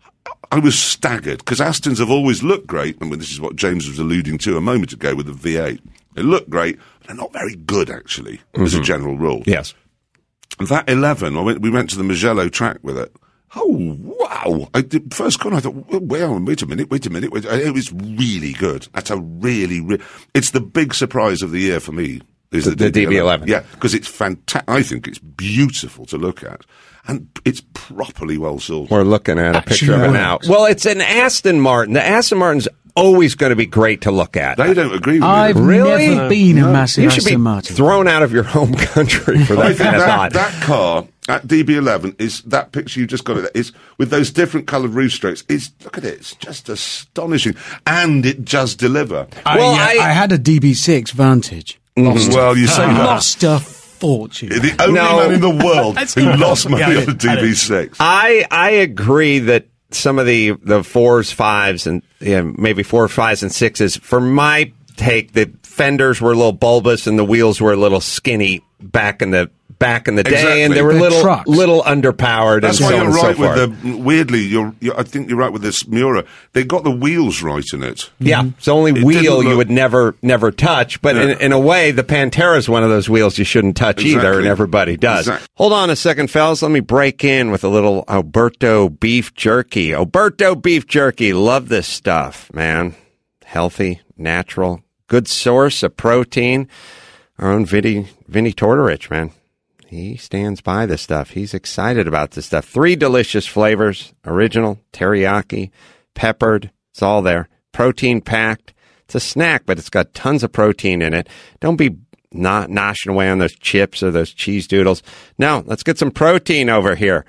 S5: I was staggered because Astons have always looked great. I mean, this is what James was alluding to a moment ago with the V eight. They look great, but they're not very good, actually, as a general rule.
S4: Yes.
S5: That eleven, I went, we went to the Mugello track with it. Oh, wow. I did, first corner, I thought, well, wait, on, wait a minute, wait a minute. Wait, it was really good. That's a really, re- it's the big surprise of the year for me. Is
S4: The-
S5: the,
S4: the D B eleven.
S5: Yeah, because it's fantastic. I think it's beautiful to look at. And it's properly well sorted.
S4: We're looking at a
S6: Actually
S4: picture of it now.
S6: works.
S4: Well, it's an Aston Martin. The Aston Martin's always going to be great to look at.
S5: They don't agree with me.
S6: I've
S4: Really?
S6: never been a massive
S4: You should be
S6: Aston Martin.
S4: thrown out of your home country for
S5: I
S4: that
S5: think
S4: kind of
S5: that,
S4: thought.
S5: that car at D B eleven is that picture you just got. It is with those different coloured roof strokes. It's look at it. It's just astonishing, and it does deliver.
S6: I,
S4: Well,
S6: yeah,
S4: I-
S6: I had a D B six Vantage. Lost,
S5: Well, you say that.
S6: lost a fortune.
S5: The only
S4: No.
S5: man in the world
S6: That's
S5: who
S6: not-
S5: lost money
S6: Yeah, I
S5: on a
S6: did, I
S5: D
S6: did.
S5: B six.
S4: I I agree that some of the the fours, fives, and yeah, maybe four, fives, and sixes. For my take, the fenders were a little bulbous and the wheels were a little skinny back in the back in the day,
S5: Exactly.
S4: and they were
S6: They're
S4: little
S6: trucks.
S4: little underpowered.
S5: That's
S4: and
S5: why
S4: so
S5: you're
S4: on and
S5: right
S4: so
S5: with
S4: forth.
S5: the weirdly. You're, you're. I think you're right with this Miura. They got the wheels right in it.
S4: Yeah, it's the only
S5: It
S4: wheel
S5: didn't
S4: you
S5: look-
S4: would never never touch. But
S5: Yeah.
S4: in, in a way, the Pantera is one of those wheels you shouldn't touch either,
S5: Exactly.
S4: and everybody does.
S5: Exact-
S4: Hold on a second, fellas. Let me break in with a little Alberto beef jerky. Alberto beef jerky. Love this stuff, man. Healthy, natural, good source of protein. Our own Vinny, Vinny Tortorich, man. He stands by this stuff. He's excited about this stuff. Three delicious flavors: original, teriyaki, peppered. It's all there. Protein packed. It's a snack, but it's got tons of protein in it. Don't be not noshing away on those chips or those cheese doodles. No, let's get some protein over here.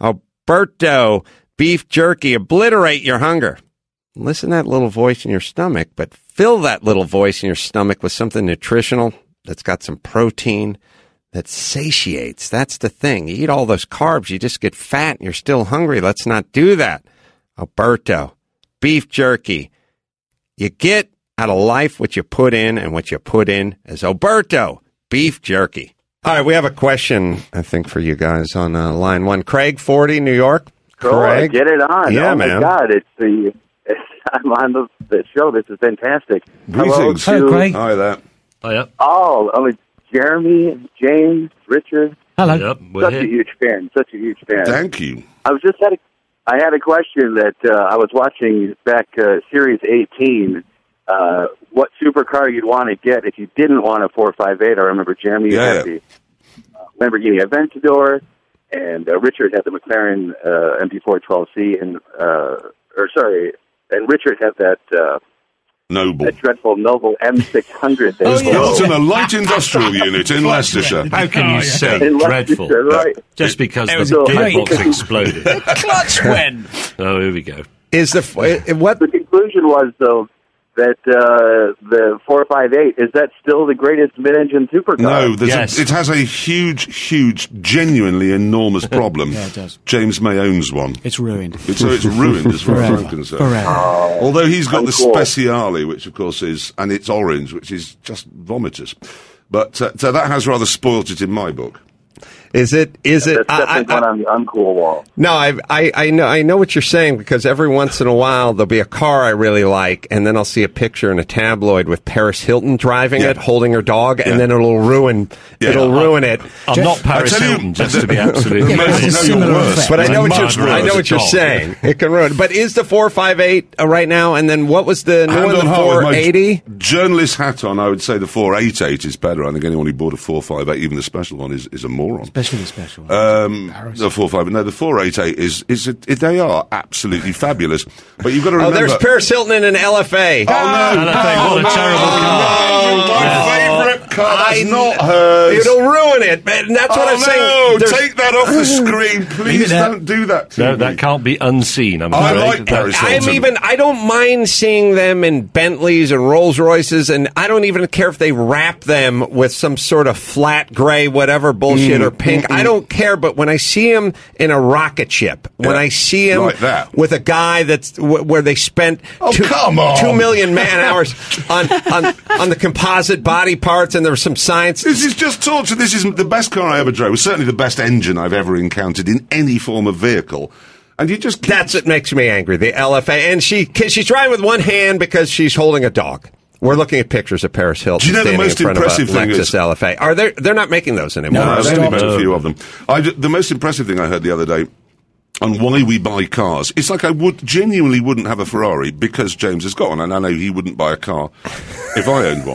S4: Alberto beef jerky. Obliterate your hunger. Listen to that little voice in your stomach, but fill that little voice in your stomach with something nutritional that's got some protein that satiates. That's the thing. You eat all those carbs, you just get fat and you're still hungry. Let's not do that. Alberto, beef jerky. You get out of life what you put in, and what you put in is Alberto, beef jerky. All right, we have a question, I think, for you guys on uh, line one. Craig, forty, New York. Craig?
S8: Get it on.
S4: Yeah,
S8: oh, my
S4: man.
S8: God. It's the, it's, I'm on the, the show. This is fantastic.
S5: Greetings.
S8: Hello,
S6: Hello,
S8: to
S6: Craig.
S5: Hi there.
S7: Oh, yeah.
S8: all. I mean, Jeremy, James, Richard.
S6: Hello.
S7: Yep, we're
S8: Such
S7: here.
S8: a huge fan. Such a huge fan.
S5: Thank you.
S8: I was just had a, I had a question that uh, I was watching back uh, Series eighteen. Uh, what supercar you'd want to get if you didn't want a four five eight? I remember Jeremy
S5: Yeah,
S8: had
S5: yeah.
S8: the uh, Lamborghini Aventador, and uh, Richard had the McLaren uh, M P four twelve C, and uh, or sorry, and Richard had that uh,
S5: Noble.
S8: that dreadful Noble M six hundred. That
S6: Oh,
S8: was
S6: yeah.
S5: Built in a light industrial unit in Leicestershire.
S7: How can you say
S8: in
S7: dreadful?
S8: Leicestershire, right?
S7: Just because
S6: It was
S7: the
S6: a great-
S7: gearbox exploded.
S6: Clutch when?
S7: Oh, here we go.
S4: Is the f- what?
S8: The conclusion was, though, that uh, the four five eight, is that still the greatest mid-engine supercar?
S5: No, there's
S7: Yes.
S5: a, it has a huge, huge, genuinely enormous problem.
S6: Yeah, it does.
S5: James May owns one.
S6: It's ruined.
S5: It's, so it's ruined as far as I'm
S6: Forever.
S5: concerned.
S6: Forever.
S5: Although he's got
S8: Oh,
S5: the
S8: cool.
S5: Speciale, which of course is, and it's orange, which is just vomitous. But uh, so that has rather spoilt it in my book.
S4: Is it? Is it?
S8: That's
S4: I-
S8: definitely
S4: I-
S8: one on the uncool wall.
S4: No, I, I, I know, I know what you're saying, because every once in a while there'll be a car I really like, and then I'll see a picture in a tabloid with Paris Hilton driving
S5: Yeah.
S4: it, holding her dog,
S5: Yeah.
S4: and then it'll ruin,
S5: Yeah.
S4: it'll ruin it.
S7: I'm not Paris
S5: I tell you-
S7: Hilton, just to be absolutely
S6: Yeah, but
S5: Most-
S6: it's a
S5: no, you're
S6: similar
S5: worse.
S6: effect.
S4: But I know
S7: Like
S4: what
S7: Mark
S4: you're, I
S7: Rose,
S4: know
S7: a
S4: what you're
S7: dog.
S4: saying. It can ruin. But is the four five eight uh, right now? And then what was the new
S5: Hand
S4: one?
S5: on
S4: The
S5: heart, with
S4: four
S5: my
S4: eighty.
S5: journalist hat on, I would say the four eighty-eight is better. I think anyone who bought a four fifty-eight, even the special one, is, is a moron.
S6: Especially the special.
S5: Um,
S6: Paris.
S5: the four fifty, no, the four eighty-eight is is a, they are absolutely fabulous. But you've got to
S4: Oh,
S5: remember.
S4: there's Paris Hilton in an L F A.
S5: Oh no!
S7: L F A, what a
S5: no,
S7: terrible car.
S5: no, my
S7: Yes.
S5: favourite car. That's
S4: I
S5: not
S4: kn-
S5: hers.
S4: It'll ruin it. Man. That's what
S5: oh
S4: I'm
S5: no!
S4: saying. There's-
S5: Take that off the screen, please.
S6: there.
S5: Don't do that. To
S7: No,
S5: me.
S7: that can't be unseen, I'm
S5: I
S7: afraid.
S5: like
S7: That-
S5: Paris
S4: I'm
S5: Hilton.
S4: even. I don't mind seeing them in Bentleys and Rolls Royces, and I don't even care if they wrap them with some sort of flat gray, whatever bullshit,
S5: Mm,
S4: or pink. I don't care. But when I see them in a rocket ship, when
S5: Yeah,
S4: I see them
S5: like that.
S4: with a guy that's w- where they spent
S5: Oh,
S4: two,
S5: come on.
S4: two million man hours on, on on the composite body parts, and there was some science.
S5: This is just torture. This is the best car I ever drove. It's certainly the best engine I've ever encountered in any form of vehicle. And you just
S4: That's what makes me angry. The L F A, and she she's driving with one hand because she's holding a dog. We're looking at pictures of Paris Hilton
S5: Do you know the
S4: standing
S5: most
S4: in front
S5: impressive
S4: of a
S5: thing
S4: Lexus
S5: is-
S4: L F A. Are they? They're not making those anymore.
S5: No,
S4: are
S5: I've
S4: they?
S5: only met a
S7: Stop.
S5: few of them. I d the most impressive thing I heard the other day on why we buy cars. It's like I would genuinely wouldn't have a Ferrari because James has got one, and I know he wouldn't buy a car if I owned one.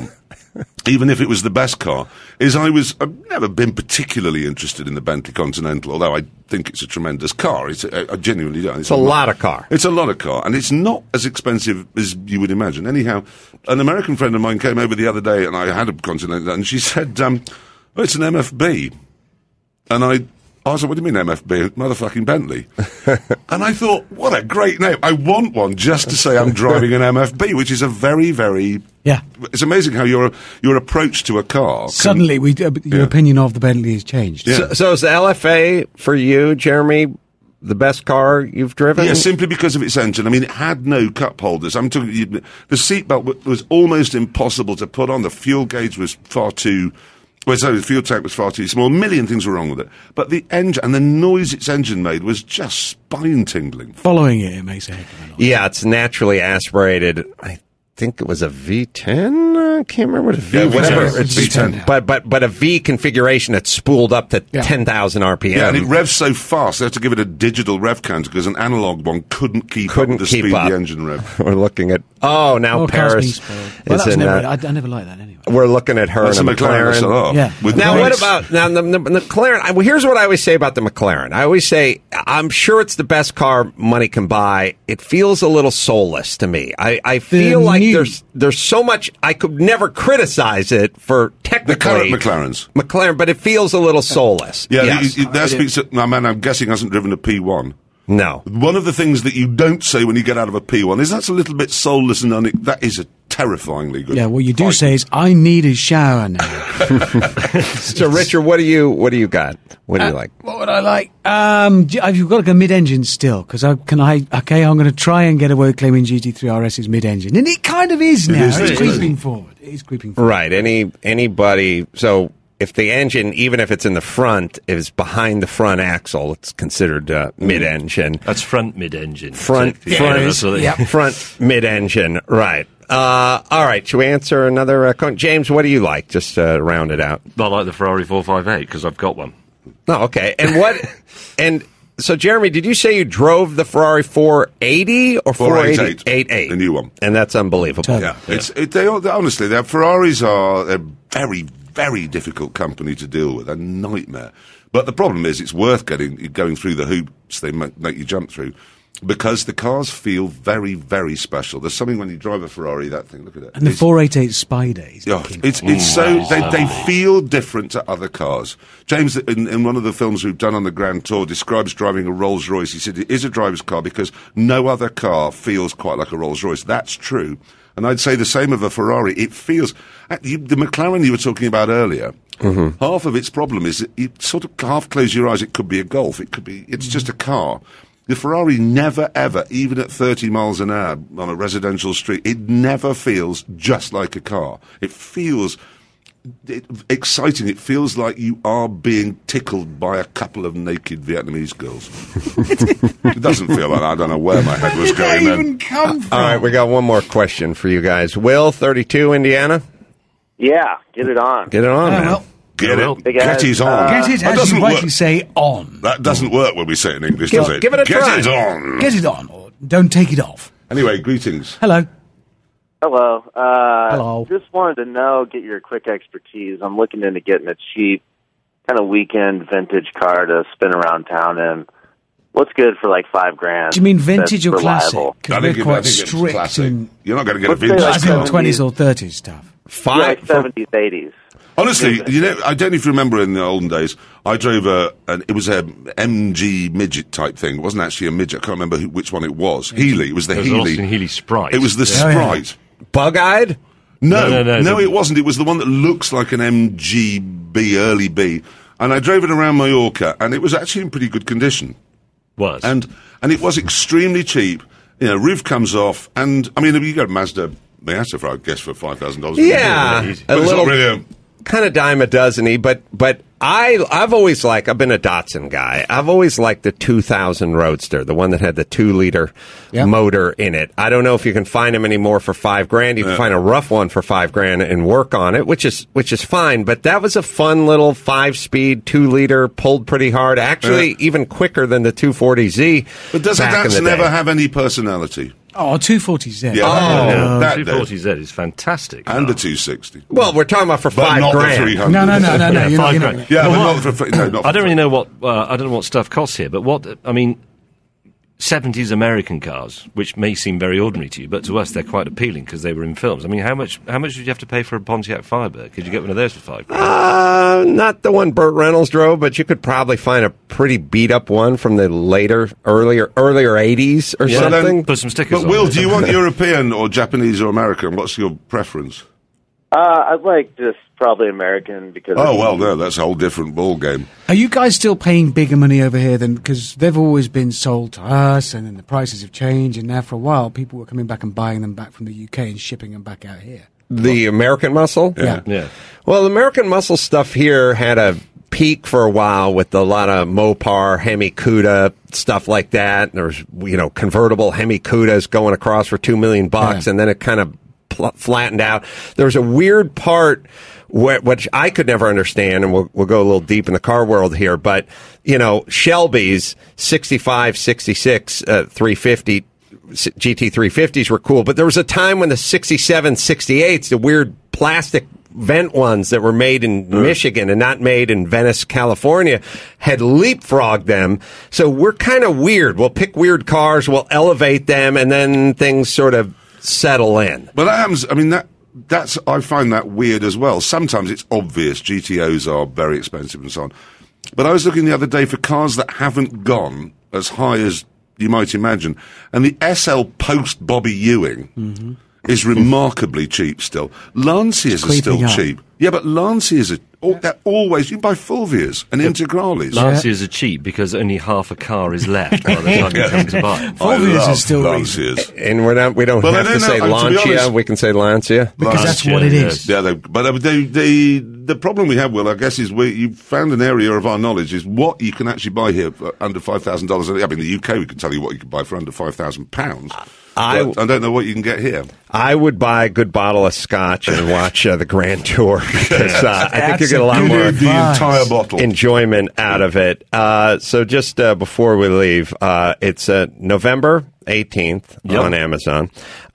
S5: even if it was the best car, is I was, I've never been particularly interested in the Bentley Continental, although I think it's a tremendous car. It's, I, I genuinely don't.
S4: It's a lot of car.
S5: It's a lot of car, and it's not as expensive as you would imagine. Anyhow, an American friend of mine came over the other day, and I had a Continental, and she said, um, oh, it's an M F B. And I... I was like, what do you mean M F B? Motherfucking Bentley. And I thought, what a great name. I want one just to say I'm driving an M F B, which is a very, very...
S6: Yeah.
S5: It's amazing how your your approach to a car... Can,
S6: Suddenly, we, uh, your
S5: Yeah.
S6: opinion of the Bentley has changed.
S5: Yeah.
S4: So, so is the L F A for you, Jeremy, the best car you've driven?
S5: Yeah, simply because of its engine. I mean, it had no cup holders. I'm talking... You, the seatbelt w- was almost impossible to put on. The fuel gauge was far too... Well, so the fuel tank was far too small. A million things were wrong with it. But the engine and the noise its engine made was just spine-tingling.
S6: Following it, it makes a heck of a noise.
S4: Yeah, it's naturally aspirated. I think it was a V ten. I can't remember what a V.
S5: Yeah,
S4: whatever.
S5: V ten.
S4: It's
S5: V ten.
S6: now.
S4: But but but a V configuration that's spooled up to
S6: Yeah.
S4: ten thousand R P M.
S5: Yeah, and it revs so fast, they had to give it a digital rev counter because an analog one couldn't keep
S4: Couldn't
S5: up with the
S4: keep
S5: speed
S4: up.
S5: the engine rev.
S4: We're looking at. Oh, now
S6: Oh, car's being
S4: Paris
S6: spoiled. Well,
S4: is
S6: that's
S4: in.
S6: never,
S4: uh,
S6: I, I never like that anyway.
S4: we're looking at her
S5: That's
S4: in
S5: a
S4: a
S5: McLaren. S L R.
S6: Yeah.
S5: With
S4: Now,
S5: brakes.
S4: what about now the, the, the McLaren? I, well, here's what I always say about the McLaren. I always say I'm sure it's the best car money can buy. It feels a little soulless to me. I, I feel
S6: The
S4: like
S6: new-
S4: there's there's so much. I could never criticize it for
S5: the current
S4: technically
S5: McLarens?
S4: McLaren, but it feels a little soulless.
S5: Yeah,
S4: Yes.
S5: you, you, that speaks to, my man, I'm guessing, hasn't driven a P one.
S4: No.
S5: One of the things that you don't say when you get out of a P one is that's a little bit soulless and un- that is a terrifyingly good.
S6: Yeah, what you do
S5: bike.
S6: say is, I need a shower now.
S4: So, Richard, what do you what do you got? What do you
S6: Uh,
S4: like?
S6: What would I like? Um, j- I've got to go mid-engine still, because I can I okay. I'm going to try and get away claiming G T three R S is mid-engine, and it kind of is now.
S5: is,
S6: it's
S5: it is.
S6: creeping forward. It is creeping forward.
S4: Right. Any anybody. So if the engine, even if it's in the front, is behind the front axle, it's considered uh, mid-engine.
S7: That's front mid-engine.
S4: Front,
S7: So, yeah,
S4: front,
S7: that's what they-
S6: Yep.
S4: front mid-engine. Right. Uh, all right. Should we answer another? Uh, con- James, what do you like? Just uh, round it out.
S7: I like the Ferrari four fifty-eight because I've got one.
S4: Oh, okay. And what? and so, Jeremy, did you say you drove the Ferrari four eighty or four eighty-eight? eighty-eight.
S5: The new one.
S4: And that's unbelievable.
S5: Yeah, it's it, they, are- they honestly, their Ferraris are a very, very difficult company to deal with, a nightmare. But the problem is, it's worth getting going through the hoops they make, make you jump through, because the cars feel very, very special. There's something when you drive a Ferrari, that thing. Look at it.
S6: And the
S5: It's-
S6: four eighty-eight Spider is
S5: Yeah,
S6: looking-
S5: it's it's so they they feel different to other cars. James, in, in one of the films we've done on the Grand Tour, describes driving a Rolls Royce. He said it is a driver's car because no other car feels quite like a Rolls Royce. That's true, and I'd say the same of a Ferrari. It feels uh, you, the McLaren you were talking about earlier. Mm-hmm. Half of its problem is that you sort of half close your eyes. It could be a Golf. It could be. It's just a car. The Ferrari never, ever, even at thirty miles an hour on a residential street, it never feels just like a car. It feels it, exciting. It feels like you are being tickled by a couple of naked Vietnamese girls. It doesn't feel like that. I don't know where my head was going then.
S6: come from?
S4: All right, we got one more question for you guys. Will, thirty-two, Indiana?
S8: Yeah, get it on.
S4: Get it on,
S6: Oh,
S4: man.
S6: well,
S5: Get
S7: Well,
S5: it.
S8: Hey, guys,
S5: Get it on.
S8: uh,
S6: get it
S5: That
S6: as
S5: doesn't
S6: you rightly
S5: work.
S6: say on.
S5: That doesn't work when we say it in English,
S4: Give-
S5: does it?
S4: give it a
S5: Get
S4: try.
S5: it on.
S6: Get it on, or don't take it off.
S5: Anyway, greetings.
S6: Hello.
S8: Hello. Uh,
S6: Hello.
S8: Just wanted to know, get your quick expertise. I'm looking into getting a cheap, kind of weekend vintage car to spin around town in. What's good for like five grand?
S6: Do you mean vintage
S8: that's
S6: or classic?
S8: reliable?
S6: Because
S5: I
S6: we're
S5: think it- I
S6: quite
S5: think it's
S6: strict
S5: classic.
S6: in,
S5: You're not going to get a
S8: Let's say
S5: vintage
S8: like
S6: as in
S5: car.
S6: twenties or thirties stuff.
S8: Yeah,
S4: Five.
S8: like
S4: for-
S8: seventies, eighties.
S5: Honestly, you know, I don't know if you remember in the olden days, I drove a, an, it was a M G midget type thing. It wasn't actually a midget. I can't remember who, which one it was. Healy. It was the
S7: It was an
S5: Healy.
S7: Austin Healy Sprite.
S5: It was the
S6: Yeah, yeah.
S5: Sprite.
S4: Bug-eyed?
S5: No,
S7: No,
S5: no,
S7: no, no, the-
S5: it wasn't. It was the one that looks like an M G B, early B. And I drove it around Mallorca, and it was actually in pretty good condition.
S7: was.
S5: And and it was extremely cheap. You know, roof comes off, and I mean, you got a Mazda Miata for, I guess, for five thousand dollars.
S4: Yeah.
S7: Easy.
S5: but
S4: A
S5: it's
S4: little.
S5: not really a,
S4: Kind of dime a dozen-y, but but I I've always liked. I've been a Datsun guy. I've always liked the two thousand Roadster, the one that had the two liter
S6: Yep.
S4: motor in it. I don't know if you can find them anymore for five grand. You can find a rough one for five grand and work on it, which is which is fine. But that was a fun little five speed two liter, pulled pretty hard. Actually,
S5: Yeah.
S4: even quicker than the two forty Z.
S5: but does a
S4: back in the
S5: Datsun
S4: day.
S5: never have any personality?
S6: Oh, two forty Z.
S5: Yeah,
S7: Oh,
S5: that, that,
S7: two forty Z is fantastic.
S5: and
S7: car.
S5: a two sixty.
S4: Well, we're talking about for
S5: But
S4: five
S5: not
S4: grand.
S5: the three hundred.
S6: No, no, no, no, no.
S7: Yeah,
S6: you're not,
S7: five
S6: you're not,
S7: grand.
S5: Yeah,
S7: Well,
S5: but
S7: what-
S5: not for no, not
S7: I
S5: for
S7: don't really know what uh, I don't know what stuff costs here, but what I mean, seventies American cars, which may seem very ordinary to you, but to us they're quite appealing because they were in films. I mean, how much how much did you have to pay for a Pontiac Firebird? Could you get one of those for five grand?
S4: Uh, not the one Burt Reynolds drove, but you could probably find a pretty beat up one from the later, earlier, earlier eighties or
S7: Yeah.
S4: something.
S7: Put some stickers
S5: But
S7: on
S5: Will,
S7: it.
S5: do you want European or Japanese or American? What's your preference?
S9: Uh, I'd like just probably American because.
S5: Oh well, no, that's a whole different ball game.
S6: Are you guys still paying bigger money over here than, because they've always been sold to us, and then the prices have changed, and now for a while people were coming back and buying them back from the U K and shipping them back out here.
S4: The American Muscle?
S6: Yeah.
S7: Yeah.
S4: Well, the American Muscle stuff here had a peak for a while with a lot of Mopar, Hemi Cuda, stuff like that. There was, you know, convertible Hemi Cudas going across for two million bucks,
S6: Yeah.
S4: and then it kind of pl- flattened out. There was a weird part wh- which I could never understand, and we'll, we'll go a little deep in the car world here, but, you know, Shelby's sixty-five, sixty-six, uh, three fifty G T three fifties were cool, but there was a time when the sixty-seven, sixty-eights, the weird plastic vent ones that were made in Michigan and not made in Venice, California, had leapfrogged them. So we're kind of weird. We'll pick weird cars, we'll elevate them, and then things sort of settle in.
S5: But that happens. I mean, that that's I find that weird as well. Sometimes it's obvious G T Os are very expensive and so on. But I was looking the other day for cars that haven't gone as high as you might imagine, and the S L post Bobby Ewing
S6: Mm-hmm.
S5: is remarkably cheap still. Lancias are still
S6: creeping up.
S5: cheap. Yeah, but Lancias are al- they're always, you buy Fulvias and Integrales.
S7: Lancias are cheap because only half a car is left by the time you come to buy it.
S5: I
S6: Fulvias
S5: love
S6: are still
S5: Lancias.
S4: And we're not, we don't
S5: Well, I
S4: have to
S5: don't
S4: say
S5: know, and to be
S4: Lancia,
S5: honest-
S4: we can say Lancia.
S6: Because that's
S7: Lancia,
S6: what it
S7: yes.
S6: is.
S5: Yeah, they, but uh, they, they, the problem we have, Will, I guess, is we you found an area of our knowledge is what you can actually buy here for under five thousand dollars. I mean, in the U K, we can tell you what you can buy for under five thousand pounds.
S4: I-
S5: I don't know what you can get here.
S4: I would buy a good bottle of scotch and watch uh, the Grand Tour because uh, I think you
S6: That's
S4: get a
S6: a
S4: lot
S6: good
S4: more
S5: The
S6: advice.
S5: entire bottle.
S4: enjoyment out of it. Uh, so just uh, before we leave, uh, it's uh, November eighteenth
S7: Yep.
S4: on Amazon.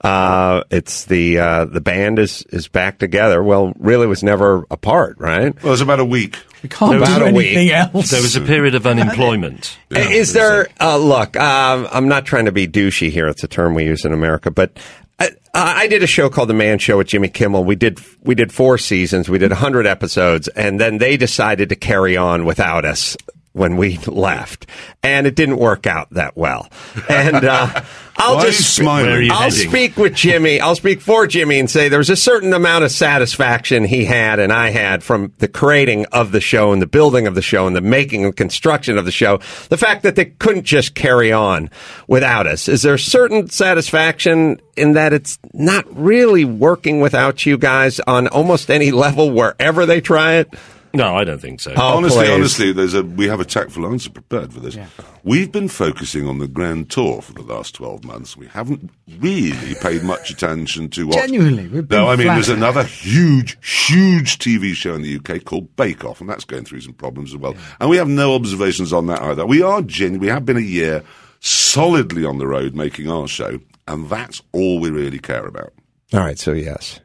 S4: Uh, it's the uh, the band is is back together. Well, really was never apart, right?
S5: Well, it's about a week.
S6: We can't
S7: There was
S6: do
S4: a week.
S6: anything else.
S7: There was a period of unemployment.
S4: Is there? Uh, look, um, I'm not trying to be douchey here. It's a term we use in America, but I, I did a show called The Man Show with Jimmy Kimmel. We did we did four seasons. We did one hundred episodes, and then they decided to carry on without us when we left, and it didn't work out that well. And uh, I'll
S5: Why are
S4: just
S5: you
S4: sp-
S5: smiling?
S7: Where are you
S4: I'll
S7: heading?
S4: speak with Jimmy. I'll speak for Jimmy and say there was a certain amount of satisfaction he had and I had from the creating of the show and the building of the show and the making and construction of the show. The fact that they couldn't just carry on without us. Is there a certain satisfaction in that it's not really working without you guys on almost any level wherever they try it?
S7: No, I don't think so.
S4: Oh,
S5: honestly,
S4: please.
S5: honestly, there's a we have a tactful answer prepared for this. We've been focusing on the Grand Tour for the last twelve months. We haven't really paid much attention to what.
S6: Genuinely, we've been
S5: No, I mean,
S6: flat.
S5: there's another huge, huge T V show in the U K called Bake Off, and that's going through some problems as well. And we have no observations on that either. We are genu- We have been a year solidly on the road making our show, and that's all we really care about.
S4: All right, so yes.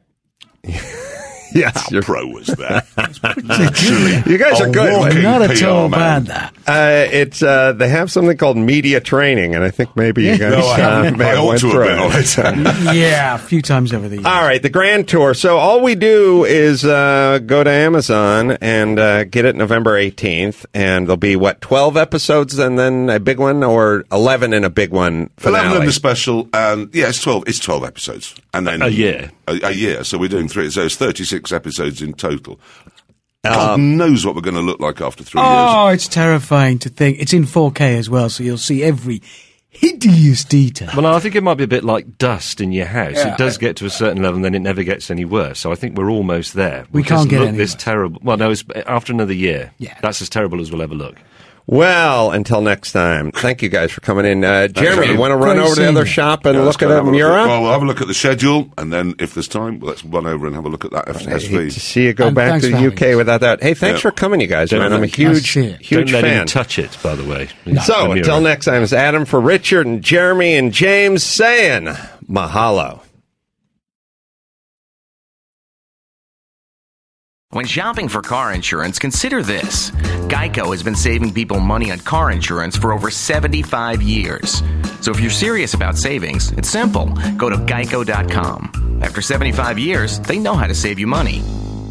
S4: Yes,
S5: How
S4: you're
S5: pro was that? Literally,
S4: You guys are
S5: a
S4: good.
S5: walking
S6: Not
S5: P
S6: at
S5: R
S6: all
S5: man.
S6: bad, that.
S4: Uh, it's uh, they have something called media training, and I think maybe you guys
S5: No, I
S4: uh,
S5: haven't.
S4: may
S5: I
S4: have
S5: ought
S4: went
S5: to
S4: through
S5: have been
S4: it.
S5: on it.
S6: Yeah, a few times over the years.
S4: All right, the Grand Tour. So all we do is uh, go to Amazon and uh, get it November eighteenth, and there'll be what twelve episodes, and then a big one, or eleven and a big one finale.
S5: Eleven in the special, and yeah, it's twelve. It's twelve episodes, and then
S7: A year.
S5: A, a year. So we're doing three. So it's thirty-six episodes in total.
S4: Uh,
S5: God knows what we're going to look like after three
S6: Oh, it's terrifying to think. It's in four K as well, so you'll see every hideous detail.
S7: Well, no, I think it might be a bit like dust in your house.
S6: Yeah.
S7: It does get to a certain level, and then it never gets any worse. So I think we're almost there.
S6: We
S7: It
S6: can't
S7: doesn't
S6: get
S7: look
S6: any
S7: this
S6: worse.
S7: terrible. Well, no, it's after another year.
S6: Yeah.
S7: That's as terrible as we'll ever look.
S4: Well, until next time, thank you guys for coming in. Uh, Jeremy, you want to run
S6: Great
S4: over to the
S6: seeing
S4: other
S6: you.
S4: shop and
S5: Yeah, let's
S4: look
S5: go
S4: at
S5: and
S4: a
S5: have look
S4: Mura?
S5: Well, we'll have a look at the schedule, and then if there's time, let's run over and have a look at that F-
S4: I hate to
S5: S V.
S4: see you go
S6: And
S4: back
S6: thanks
S4: to the
S6: for
S4: U
S6: having
S4: K
S6: us.
S4: without that. Hey, thanks
S5: Yeah.
S4: for coming, you guys,
S7: Don't
S4: man. I'm a
S7: let-
S4: huge,
S6: Nice to see you.
S4: huge
S7: Don't let
S4: fan.
S7: him touch it, by the way.
S4: So,
S7: The
S4: until
S7: Mura.
S4: next time, it's Adam for Richard and Jeremy and James saying mahalo.
S1: When shopping for car insurance, consider this. Geico has been saving people money on car insurance for over seventy-five years. So if you're serious about savings, it's simple. Go to geico dot com. After seventy-five years, they know how to save you money.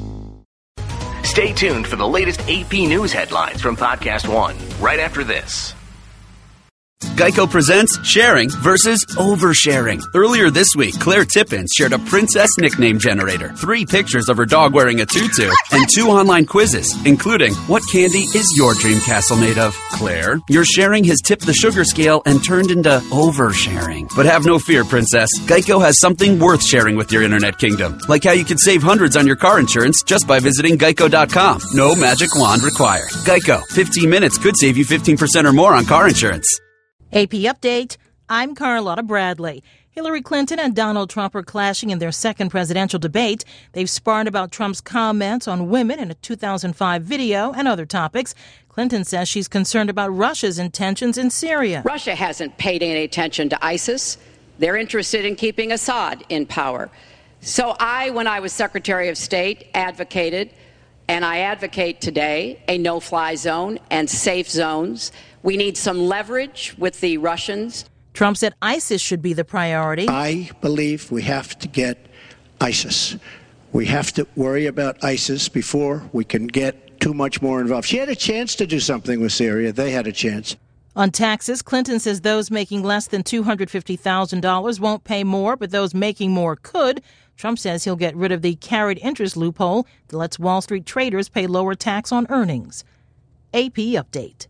S1: Stay tuned for the latest A P News headlines from Podcast One, right after this.
S10: Geico presents sharing versus oversharing. Earlier this week, Claire Tippins shared a princess nickname generator, three pictures of her dog wearing a tutu, and two online quizzes, including, what candy is your dream castle made of? Claire, your sharing has tipped the sugar scale and turned into oversharing. But have no fear, princess. Geico has something worth sharing with your internet kingdom, like how you could save hundreds on your car insurance just by visiting geico dot com. No magic wand required. Geico, fifteen minutes could save you fifteen percent or more on car insurance.
S11: A P Update, I'm Carlotta Bradley. Hillary Clinton and Donald Trump are clashing in their second presidential debate. They've sparred about Trump's comments on women in a two thousand five video and other topics. Clinton says she's concerned about Russia's intentions in Syria.
S12: Russia hasn't paid any attention to ISIS. They're interested in keeping Assad in power. So I, when I was Secretary of State, advocated, and I advocate today, a no-fly zone and safe zones. We need some leverage with the Russians.
S11: Trump said ISIS should be the priority.
S13: I believe we have to get ISIS. We have to worry about ISIS before we can get too much more involved. She had a chance to do something with Syria. They had a chance.
S11: On taxes, Clinton says those making less than two hundred fifty thousand dollars won't pay more, but those making more could. Trump says he'll get rid of the carried interest loophole that lets Wall Street traders pay lower tax on earnings. A P Update.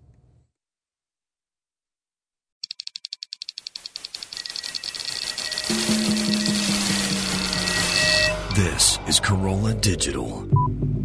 S2: This is Corolla Digital.